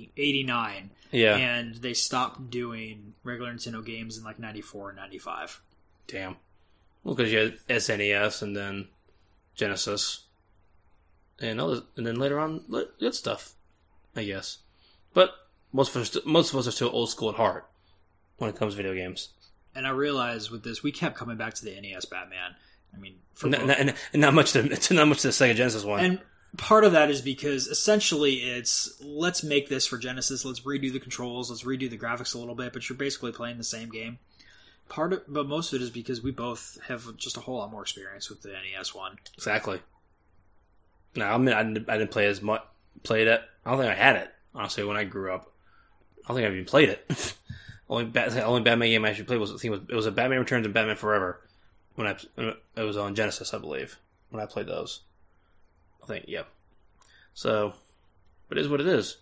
89. Yeah. And they stopped doing regular Nintendo games in 94 and 95. Damn. Well, because you had SNES and then Genesis. And then later on, good stuff, I guess. But most of us are still old school at heart when it comes to video games. And I realize with this, we kept coming back to the NES Batman. I mean, and not much to the Sega Genesis one. And part of that is because essentially it's let's make this for Genesis. Let's redo the controls. Let's redo the graphics a little bit. But you're basically playing the same game. But most of it is because we both have just a whole lot more experience with the NES one. Exactly. No, I mean I didn't play as much. Played it. I don't think I had it honestly when I grew up. I don't think I even played it. only Batman game I actually played was a Batman Returns and Batman Forever. When it was on Genesis, I believe, when I played those. I think, yeah. So, it is what it is.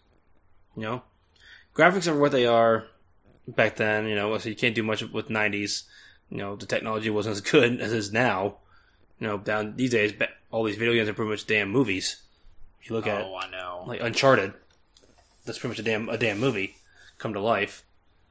Graphics are what they are back then, so you can't do much with 90s. The technology wasn't as good as it is now. Down these days, all these video games are pretty much damn movies. If you look at it, I know. Like Uncharted, that's pretty much a damn movie come to life.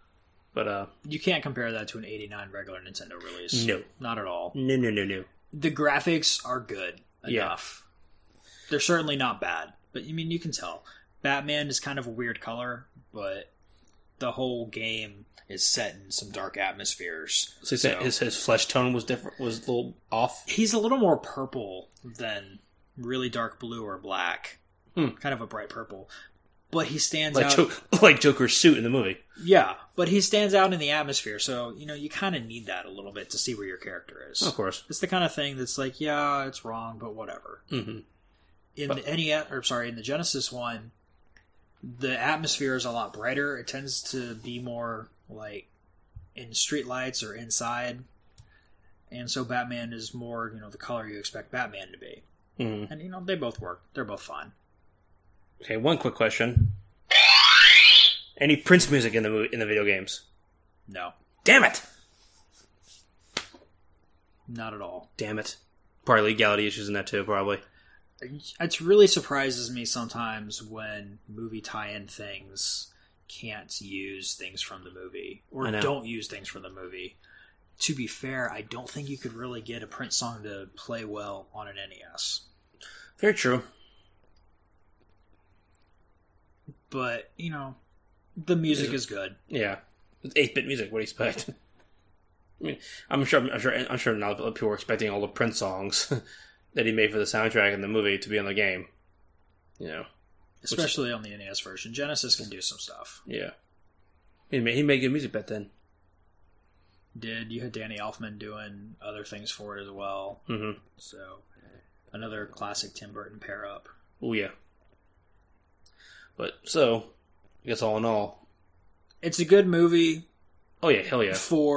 But you can't compare that to an 89 regular Nintendo release. No. Not at all. No. The graphics are good enough. Yeah. They're certainly not bad. But, you can tell. Batman is kind of a weird color, but the whole game is set in some dark atmospheres. So his flesh tone was different, was a little off? He's a little more purple than really dark blue or black. Kind of a bright purple. But he stands out... like Joker's suit in the movie. Yeah, but he stands out in the atmosphere, so, you kind of need that a little bit to see where your character is. Of course. It's the kind of thing that's like, yeah, it's wrong, but whatever. Mm-hmm. In the Genesis one, the atmosphere is a lot brighter. It tends to be more, in streetlights or inside. And so Batman is more, the color you expect Batman to be. Mm-hmm. And, they both work. They're both fine. Okay, one quick question. Any Prince music in the video games? No. Damn it! Not at all. Damn it. probably legality issues in that too, probably. It really surprises me sometimes when movie tie-in things can't use things from the movie or don't use things from the movie. To be fair, I don't think you could really get a Prince song to play well on an NES. Very true. But, you know, the music is good. Yeah. It's 8-bit music, what do you expect? I mean, I'm sure now people are expecting all the Prince songs that he made for the soundtrack in the movie to be on the game. You know. Especially on the NES version. Genesis can do some stuff. Yeah. He made good music back then. You had Danny Elfman doing other things for it as well. Mm-hmm. So, another classic Tim Burton pair-up. Oh, yeah. But, so, I guess all in all... It's a good movie. Oh, yeah, hell yeah.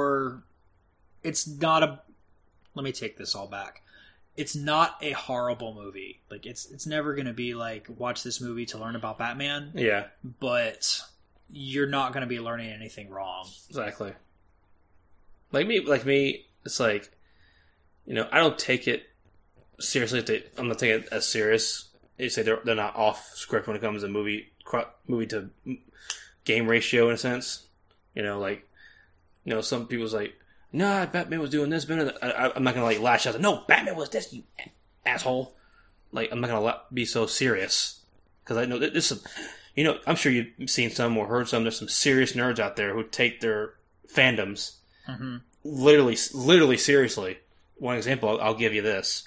It's not a... Let me take this all back. It's not a horrible movie. Like, it's never going to be like, watch this movie to learn about Batman. Yeah. But you're not going to be learning anything wrong. Exactly. Like me, it's like, you know, I don't take it seriously. I'm not taking it as serious. They say they're not off script when it comes to movie to game ratio in a sense. You know, like, you know, some people's like, nah, Batman was doing this, I'm not gonna like lash out. No, Batman was this, you asshole. Like, I'm not gonna be so serious because I know that this is, you know, I'm sure you've seen some or heard some. There's some serious nerds out there who take their fandoms literally seriously. One example, I'll give you this.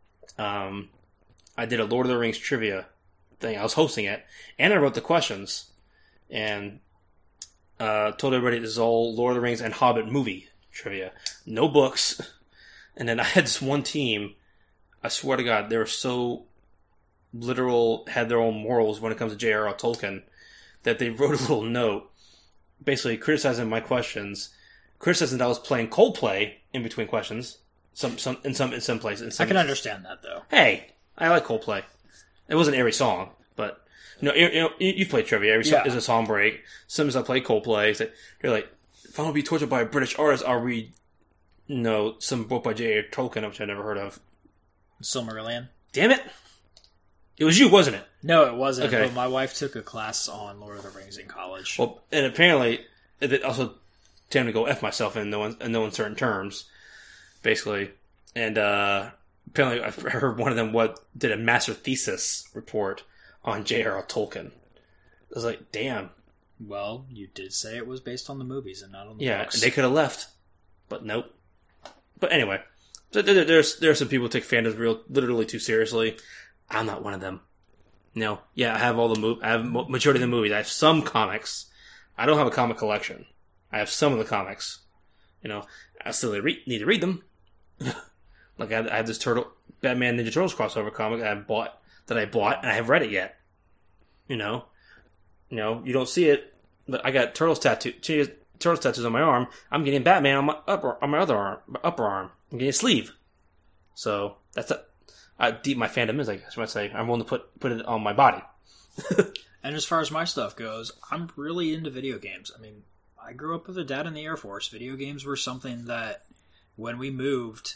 I did a Lord of the Rings trivia thing. I was hosting it, and I wrote the questions, and told everybody this is all Lord of the Rings and Hobbit movie trivia. No books. And then I had this one team, I swear to God, they were so literal, had their own morals when it comes to J.R.R. Tolkien, that they wrote a little note basically criticizing my questions, criticizing that I was playing Coldplay in between questions, in some places. I can understand that, though. Hey, I like Coldplay. It wasn't every song, but you've played trivia. Every song is a song break. Sometimes I play Coldplay. So you're like, if I'm gonna be tortured by a British artist, I'll read, some book by J.R.R. Tolkien, which I never heard of. Silmarillion. Damn it! It was you, wasn't it? No, it wasn't. Okay. But my wife took a class on Lord of the Rings in college. Well, and apparently, it also tend to go F myself in no uncertain terms, basically. And apparently, I heard one of them did a master thesis report on J.R.R. Tolkien. I was like, damn. Well, you did say it was based on the movies and not on the books. Yeah, they could have left, but nope. But anyway, so there are some people who take fandoms literally too seriously. I'm not one of them. No, yeah, I have I have majority of the movies. I have some comics. I don't have a comic collection. I have some of the comics. I still need to read them. Like I have this Batman Ninja Turtles crossover comic that I bought, and I haven't read it yet. You don't see it, but I got turtles tattoos on my arm. I'm getting Batman on my upper arm. I'm getting a sleeve. So that's how deep my fandom is. I guess what I say. I'm willing to put it on my body. And as far as my stuff goes, I'm really into video games. I mean, I grew up with a dad in the Air Force. Video games were something that, when we moved,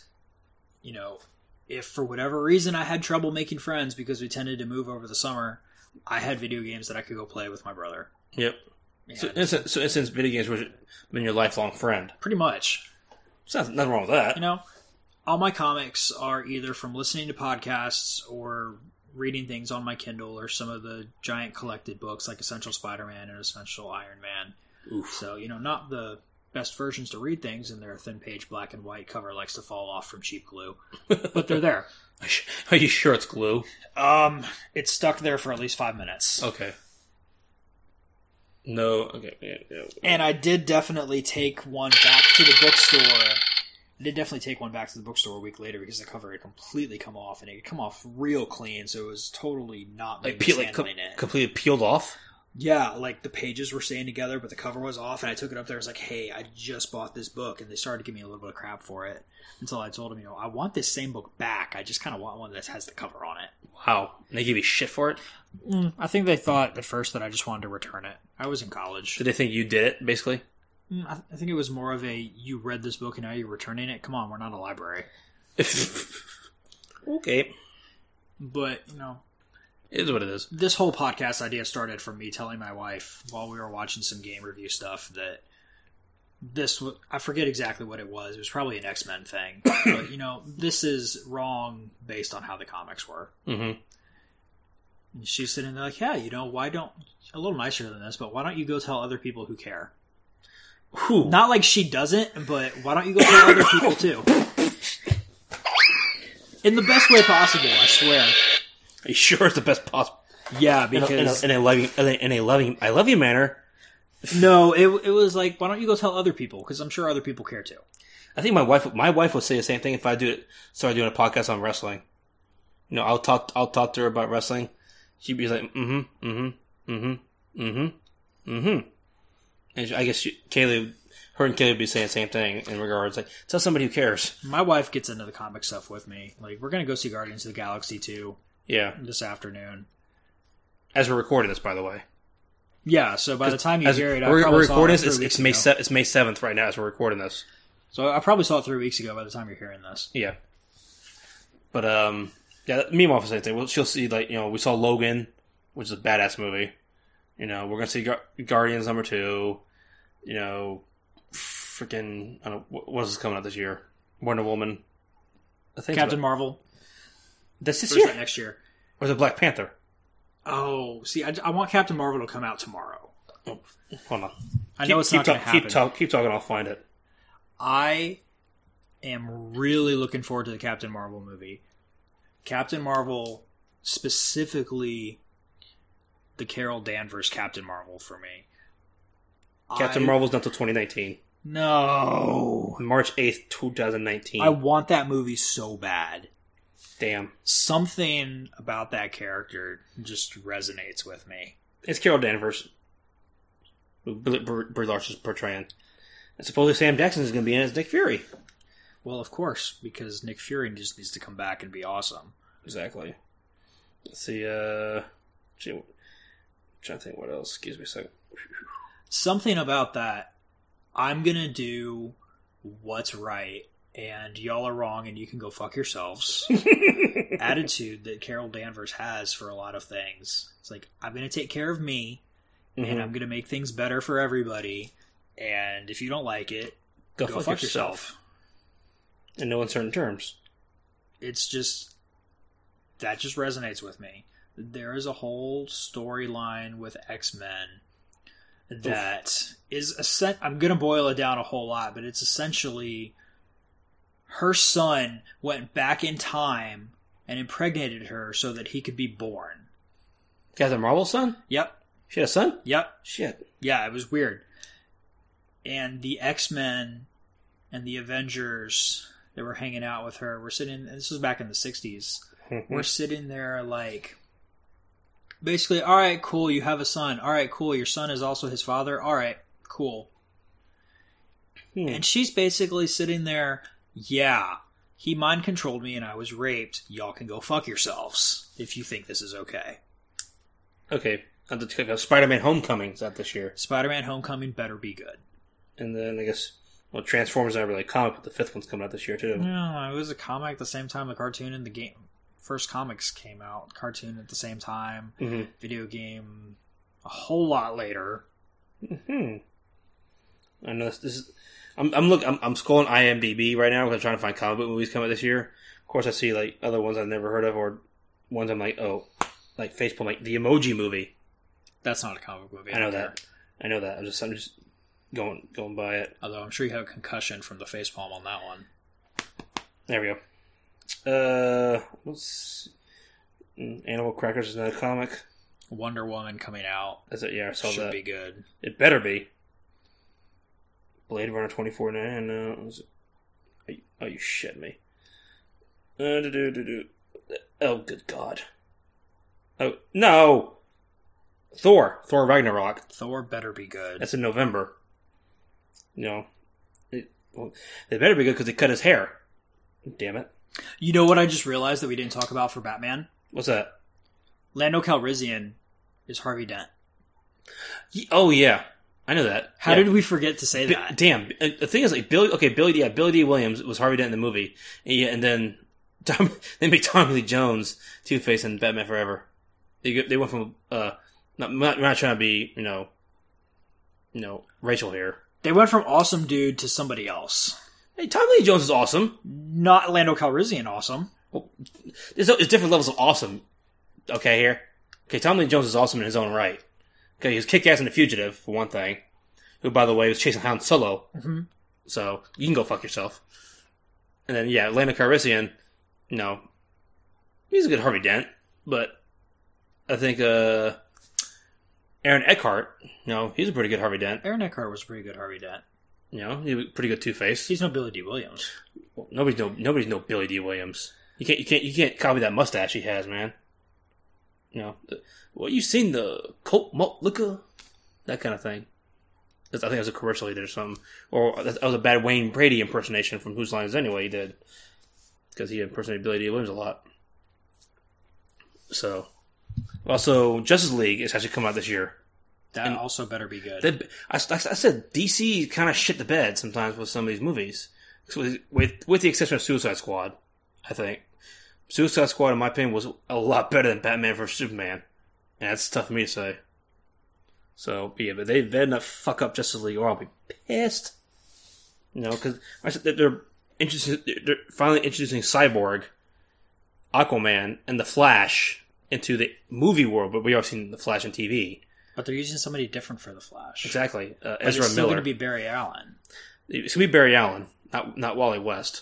if for whatever reason I had trouble making friends because we tended to move over the summer, I had video games that I could go play with my brother. Yep. So in essence, video games have been your lifelong friend. Pretty much. There's nothing wrong with that. All my comics are either from listening to podcasts or reading things on my Kindle or some of the giant collected books like Essential Spider-Man and Essential Iron Man. Oof. So, not the best versions to read things, and their thin page black and white cover likes to fall off from cheap glue. But they're there. Are you sure it's glue? It's stuck there for at least 5 minutes. Okay. No, okay. Yeah. And I did definitely take one back to the bookstore. A week later because the cover had completely come off, and it had come off real clean, so it was totally not mishandling it. Completely peeled off? Yeah, like the pages were staying together, but the cover was off, and I took it up there. I was like, hey, I just bought this book, and they started to give me a little bit of crap for it until I told them, I want this same book back. I just kind of want one that has the cover on it. Wow. And they give you shit for it? I think they thought at first that I just wanted to return it. I was in college. Did they think you did it, basically? I think it was more of you read this book and now you're returning it? Come on, we're not a library. Okay. But, It is what it is. this whole podcast idea started from me telling my wife while we were watching some game review stuff that I forget exactly what it was. It was probably an X-Men thing. But, this is wrong based on how the comics were. Mm-hmm. And she's sitting there like, yeah, why don't... A little nicer than this, but why don't you go tell other people who care? Who? Not like she doesn't, but why don't you go tell other people too? In the best way possible, I swear. Are you sure it's the best possible? Yeah, because... In a loving, I love you manner. No, it was like, why don't you go tell other people? Because I'm sure other people care too. I think my wife would say the same thing if I started doing a podcast on wrestling. I'll talk to her about wrestling. She'd be like, and I guess her and Kaylee would be saying the same thing in regards, like, tell somebody who cares. My wife gets into the comic stuff with me. Like, we're going to go see Guardians of the Galaxy 2 this afternoon. As we're recording this, by the way. Yeah, so by the time you hear it, we're recording this, it's May 7th right now as we're recording this. So I probably saw it 3 weeks ago by the time you're hearing this. Yeah. But, yeah, me and my wife was the same thing. Well, she'll see, like, we saw Logan, which is a badass movie. We're going to see Guardians number 2. Freaking, I don't know, what is coming out this year? Wonder Woman. I think Captain Marvel. That's this year? year? Or is that next year? Or is it Black Panther? Oh, see, I want Captain Marvel to come out tomorrow. Oh, hold on. I know it's not going to happen. Keep talking, I'll find it. I am really looking forward to the Captain Marvel movie. Captain Marvel, specifically the Carol Danvers Captain Marvel for me. Captain Marvel's not until 2019. No. March 8th, 2019. I want that movie so bad. Damn. Something about that character just resonates with me. It's Carol Danvers. Brie Larson's portraying. And supposedly Sam Jackson is going to be in as Nick Fury. Well, of course, because Nick Fury just needs to come back and be awesome. Exactly. Let's see, I'm trying to think what else. Excuse me a second. Something about that, I'm going to do what's right, and y'all are wrong, and you can go fuck yourselves. Attitude that Carol Danvers has for a lot of things. It's like, I'm going to take care of me, and I'm going to make things better for everybody, and if you don't like it, go fuck yourself. In no uncertain terms. It's just... That just resonates with me. There is a whole storyline with X-Men that is... I'm going to boil it down a whole lot, but it's essentially... Her son went back in time and impregnated her so that he could be born. Captain Marvel's son? Yep. She had a son? Yep. Shit. Yeah, it was weird. And the X-Men and the Avengers that were hanging out with her were sitting... This was back in the 60s. We're sitting there like... Basically, alright, cool, you have a son. Alright, cool, your son is also his father. Alright, cool. And she's basically sitting there... Yeah, he mind-controlled me and I was raped. Y'all can go fuck yourselves if you think this is okay. Okay. Spider-Man Homecoming is out this year. Spider-Man Homecoming better be good. And then I guess... Well, Transformers are really comic, but the 5th one's coming out this year too. No, it was a comic at the same time the cartoon and the game. First comics came out. Cartoon at the same time. Video game a whole lot later. I know this is... I'm scrolling IMDb right now because I'm trying to find comic book movies coming out this year. Of course, I see like other ones I've never heard of, or ones I'm like, oh, like Facepalm, like the Emoji Movie. That's not a comic movie. I know that. I'm just going by it. Although I'm sure you have a concussion from the facepalm on that one. There we go. Let's see. Animal Crackers is not a comic. Wonder Woman coming out. That's it. Yeah, I saw that. Should be good. It better be. Blade Runner 2049. Oh, you shit me. Oh, good God. Oh, no! Thor Ragnarok. Thor better be good. That's in November. They better be good because they cut his hair. Damn it. You know what I just realized that we didn't talk about for Batman? What's that? Lando Calrissian is Harvey Dent. Oh, yeah. I know that. How did we forget to say that? Damn. The thing is, like, Billy D. Williams was Harvey Dent in the movie. And then they made Tommy Lee Jones Two-Face in Batman Forever. They went from we're not trying to be racial here. They went from awesome dude to somebody else. Hey, Tommy Lee Jones is awesome. Not Lando Calrissian awesome. Well, there's different levels of awesome. Okay, here. Okay, Tommy Lee Jones is awesome in his own right. Okay, he was kick-ass in The Fugitive, for one thing. Who, by the way, was chasing Han Solo. Mm-hmm. So, you can go fuck yourself. And then, yeah, Lando Calrissian, he's a good Harvey Dent. But I think Aaron Eckhart, he's a pretty good Harvey Dent. Aaron Eckhart was a pretty good Harvey Dent. He was a pretty good Two-Face. He's no Billy D. Williams. Well, nobody's no Billy D. Williams. You can't copy that mustache he has, man. Well, you seen the Colt Malt Liquor? That kind of thing. I think it was a commercial he did or something. Or that was a bad Wayne Brady impersonation from Whose Line Is Anyway he did. Because he impersonated Billy D. Williams a lot. So. Also, Justice League is actually coming out this year. That also better be good. I said DC kind of shit the bed sometimes with some of these movies. With the exception of Suicide Squad, I think. Suicide Squad, in my opinion, was a lot better than Batman vs. Superman. And that's tough for me to say. So, yeah, but they better not fuck up Justice League or I'll be pissed. Because they're finally introducing Cyborg, Aquaman, and The Flash into the movie world, but we already seen The Flash on TV. But they're using somebody different for The Flash. Exactly. But Ezra it's still Miller. going to be Barry Allen. It's going to be Barry Allen, not Wally West.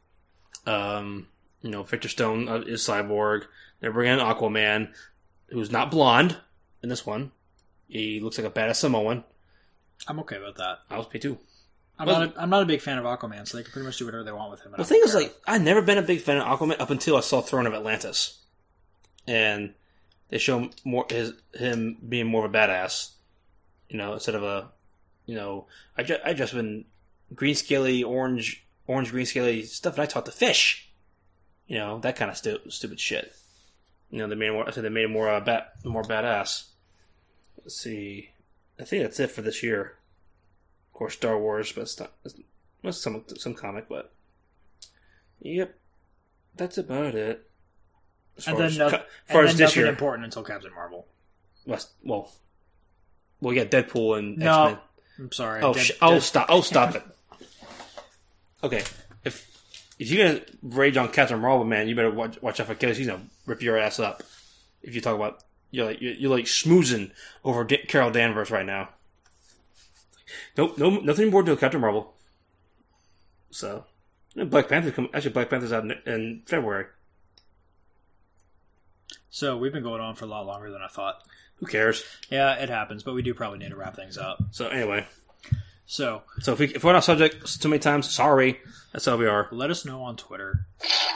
Victor Stone is Cyborg. They're bringing in Aquaman, who's not blonde in this one. He looks like a badass Samoan. I'm okay with that. I was too. I'm not a big fan of Aquaman, so they can pretty much do whatever they want with him. The thing is, I've never been a big fan of Aquaman up until I saw Throne of Atlantis. And they show him being more of a badass. Instead of a, I just been green scaly, orange green scaly stuff that I taught the fish. That kind of stupid shit. They made him more badass. Let's see. I think that's it for this year. Of course, Star Wars, but it's some comic, but yep, that's about it. And then nothing important until Captain Marvel. Well, we got Deadpool and no, X-Men. I'm sorry. Stop it. Okay, if you're gonna rage on Captain Marvel, man, you better watch out for Kelly. He's gonna rip your ass up. If you talk about you're like schmoozing over Carol Danvers right now. Nope, nothing more to Captain Marvel. So, Black Panther's out in February. So we've been going on for a lot longer than I thought. Who cares? Yeah, it happens, but we do probably need to wrap things up. So anyway, so if we're not subject too many times, sorry. That's how we are. Let us know on Twitter.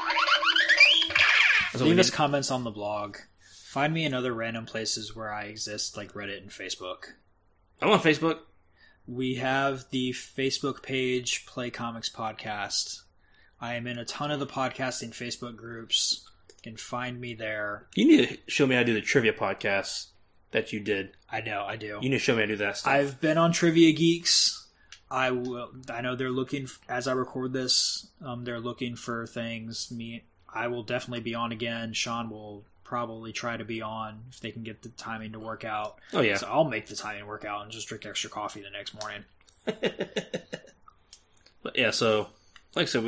Leave us comments on the blog. Find me in other random places where I exist, like Reddit and Facebook. I'm on Facebook. We have the Facebook page, Play Comics Podcast. I am in a ton of the podcasting Facebook groups. You can find me there. You need to show me how to do the trivia podcasts that you did. I know, I do. You need to show me how to do that stuff. I've been on Trivia Geeks. I know they're looking, as I record this, they're looking for things. I will definitely be on again. Sean will probably try to be on if they can get the timing to work out. Oh, yeah. So I'll make the timing work out and just drink extra coffee the next morning. But yeah, so, like I said,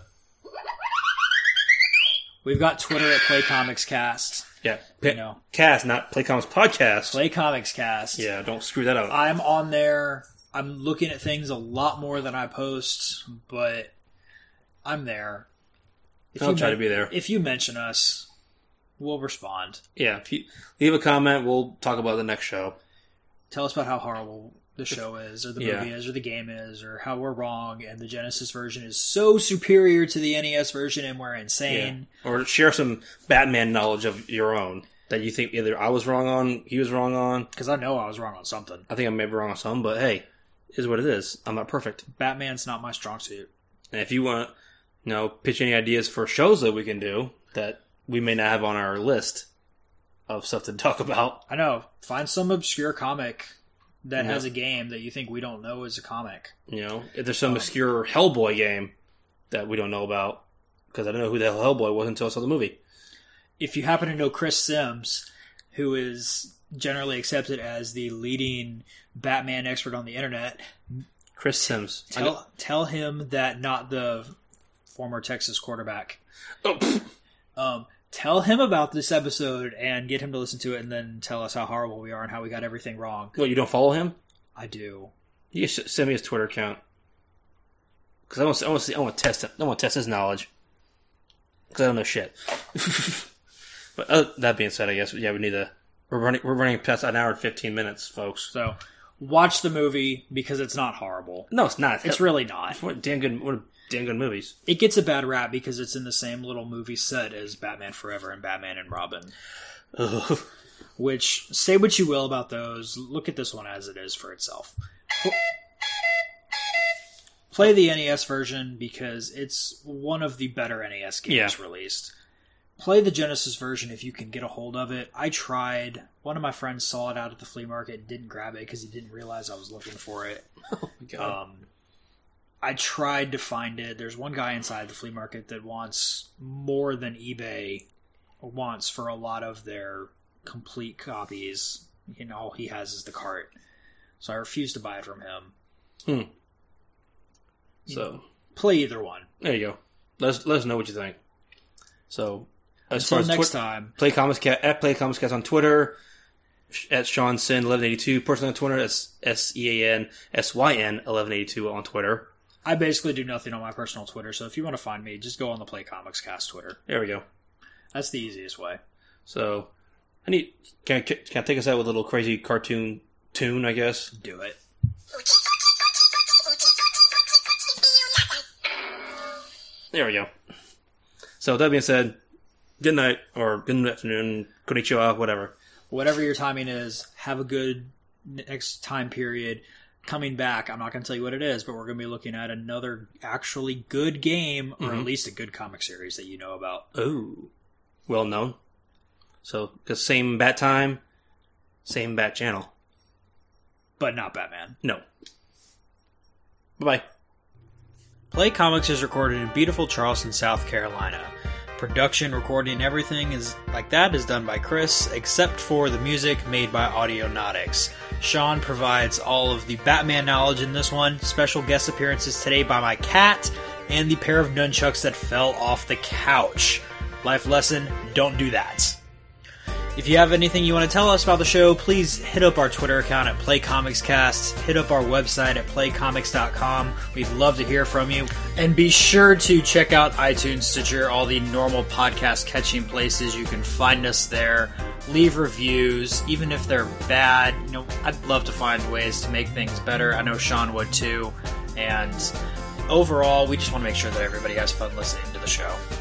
We've got Twitter at Play Comics Cast. Yeah. Cast, not Play Comics Podcast. Play Comics Cast. Yeah, don't screw that up. I'm on there. I'm looking at things a lot more than I post, but I'm there. I'll try to be there. If you mention us, we'll respond. Yeah, if you leave a comment, we'll talk about the next show. Tell us about how horrible the show is, or the movie is, or the game is, or how we're wrong, and the Genesis version is so superior to the NES version, and we're insane. Yeah. Or share some Batman knowledge of your own that you think either I was wrong on, he was wrong on. Because I know I was wrong on something. I think I may be wrong on some, but hey, it is what it is. I'm not perfect. Batman's not my strong suit. And if you want to, pitch any ideas for shows that we can do that we may not have on our list of stuff to talk about. I know. Find some obscure comic that has a game that you think we don't know is a comic. If there's some obscure Hellboy game that we don't know about, because I didn't know who the hell Hellboy was until I saw the movie. If you happen to know Chris Sims, who is generally accepted as the leading Batman expert on the internet, Chris Sims. Tell him that not the former Texas quarterback. Tell him about this episode and get him to listen to it, and then tell us how horrible we are and how we got everything wrong. Well, you don't follow him? I do. You should send me his Twitter account because I want to test it. I want to test his knowledge because I don't know shit. But that being said, I guess we need to. We're running past an hour and 15 minutes, folks. So watch the movie because it's not horrible. No, it's not. It's really not. What damn good movies. It gets a bad rap because it's in the same little movie set as Batman Forever and Batman and Robin. Ugh. Which, say what you will about those, look at this one as it is for itself. Play the NES version because it's one of the better NES games released. Play the Genesis version if you can get a hold of it. I tried. One of my friends saw it out at the flea market and didn't grab it because he didn't realize I was looking for it. Oh my God. I tried to find it. There's one guy inside the flea market that wants more than eBay wants for a lot of their complete copies. All he has is the cart. So I refused to buy it from him. So play either one. There you go. Let us know what you think. So until next time, Play Comics Cast on Twitter, at Sean Sin 1182. Personally on Twitter, that's SEANSYN 1182 on Twitter. I basically do nothing on my personal Twitter, so if you want to find me, just go on the Play Comics Cast Twitter. There we go. That's the easiest way. So, can I take us out with a little crazy cartoon tune, I guess? Do it. There we go. So, that being said, good night, or good afternoon, konnichiwa, whatever. Whatever your timing is, have a good next time period. Coming back, I'm not going to tell you what it is, but we're going to be looking at another actually good game, or at least a good comic series that you know about. Oh, well known. So, because same bat time, same bat channel. But not Batman. No. Bye-bye. Play Comics is recorded in beautiful Charleston, South Carolina. Production, recording, everything is done by Chris, except for the music made by Audionautics. Sean provides all of the Batman knowledge in this one. Special guest appearances today by my cat and the pair of nunchucks that fell off the couch. Life lesson, don't do that. If you have anything you want to tell us about the show, please hit up our Twitter account at PlayComicsCast. Hit up our website at playcomics.com. We'd love to hear from you. And be sure to check out iTunes, Stitcher, all the normal podcast catching places. You can find us there. Leave reviews, even if they're bad. I'd love to find ways to make things better. I know Sean would too. And overall, we just want to make sure that everybody has fun listening to the show.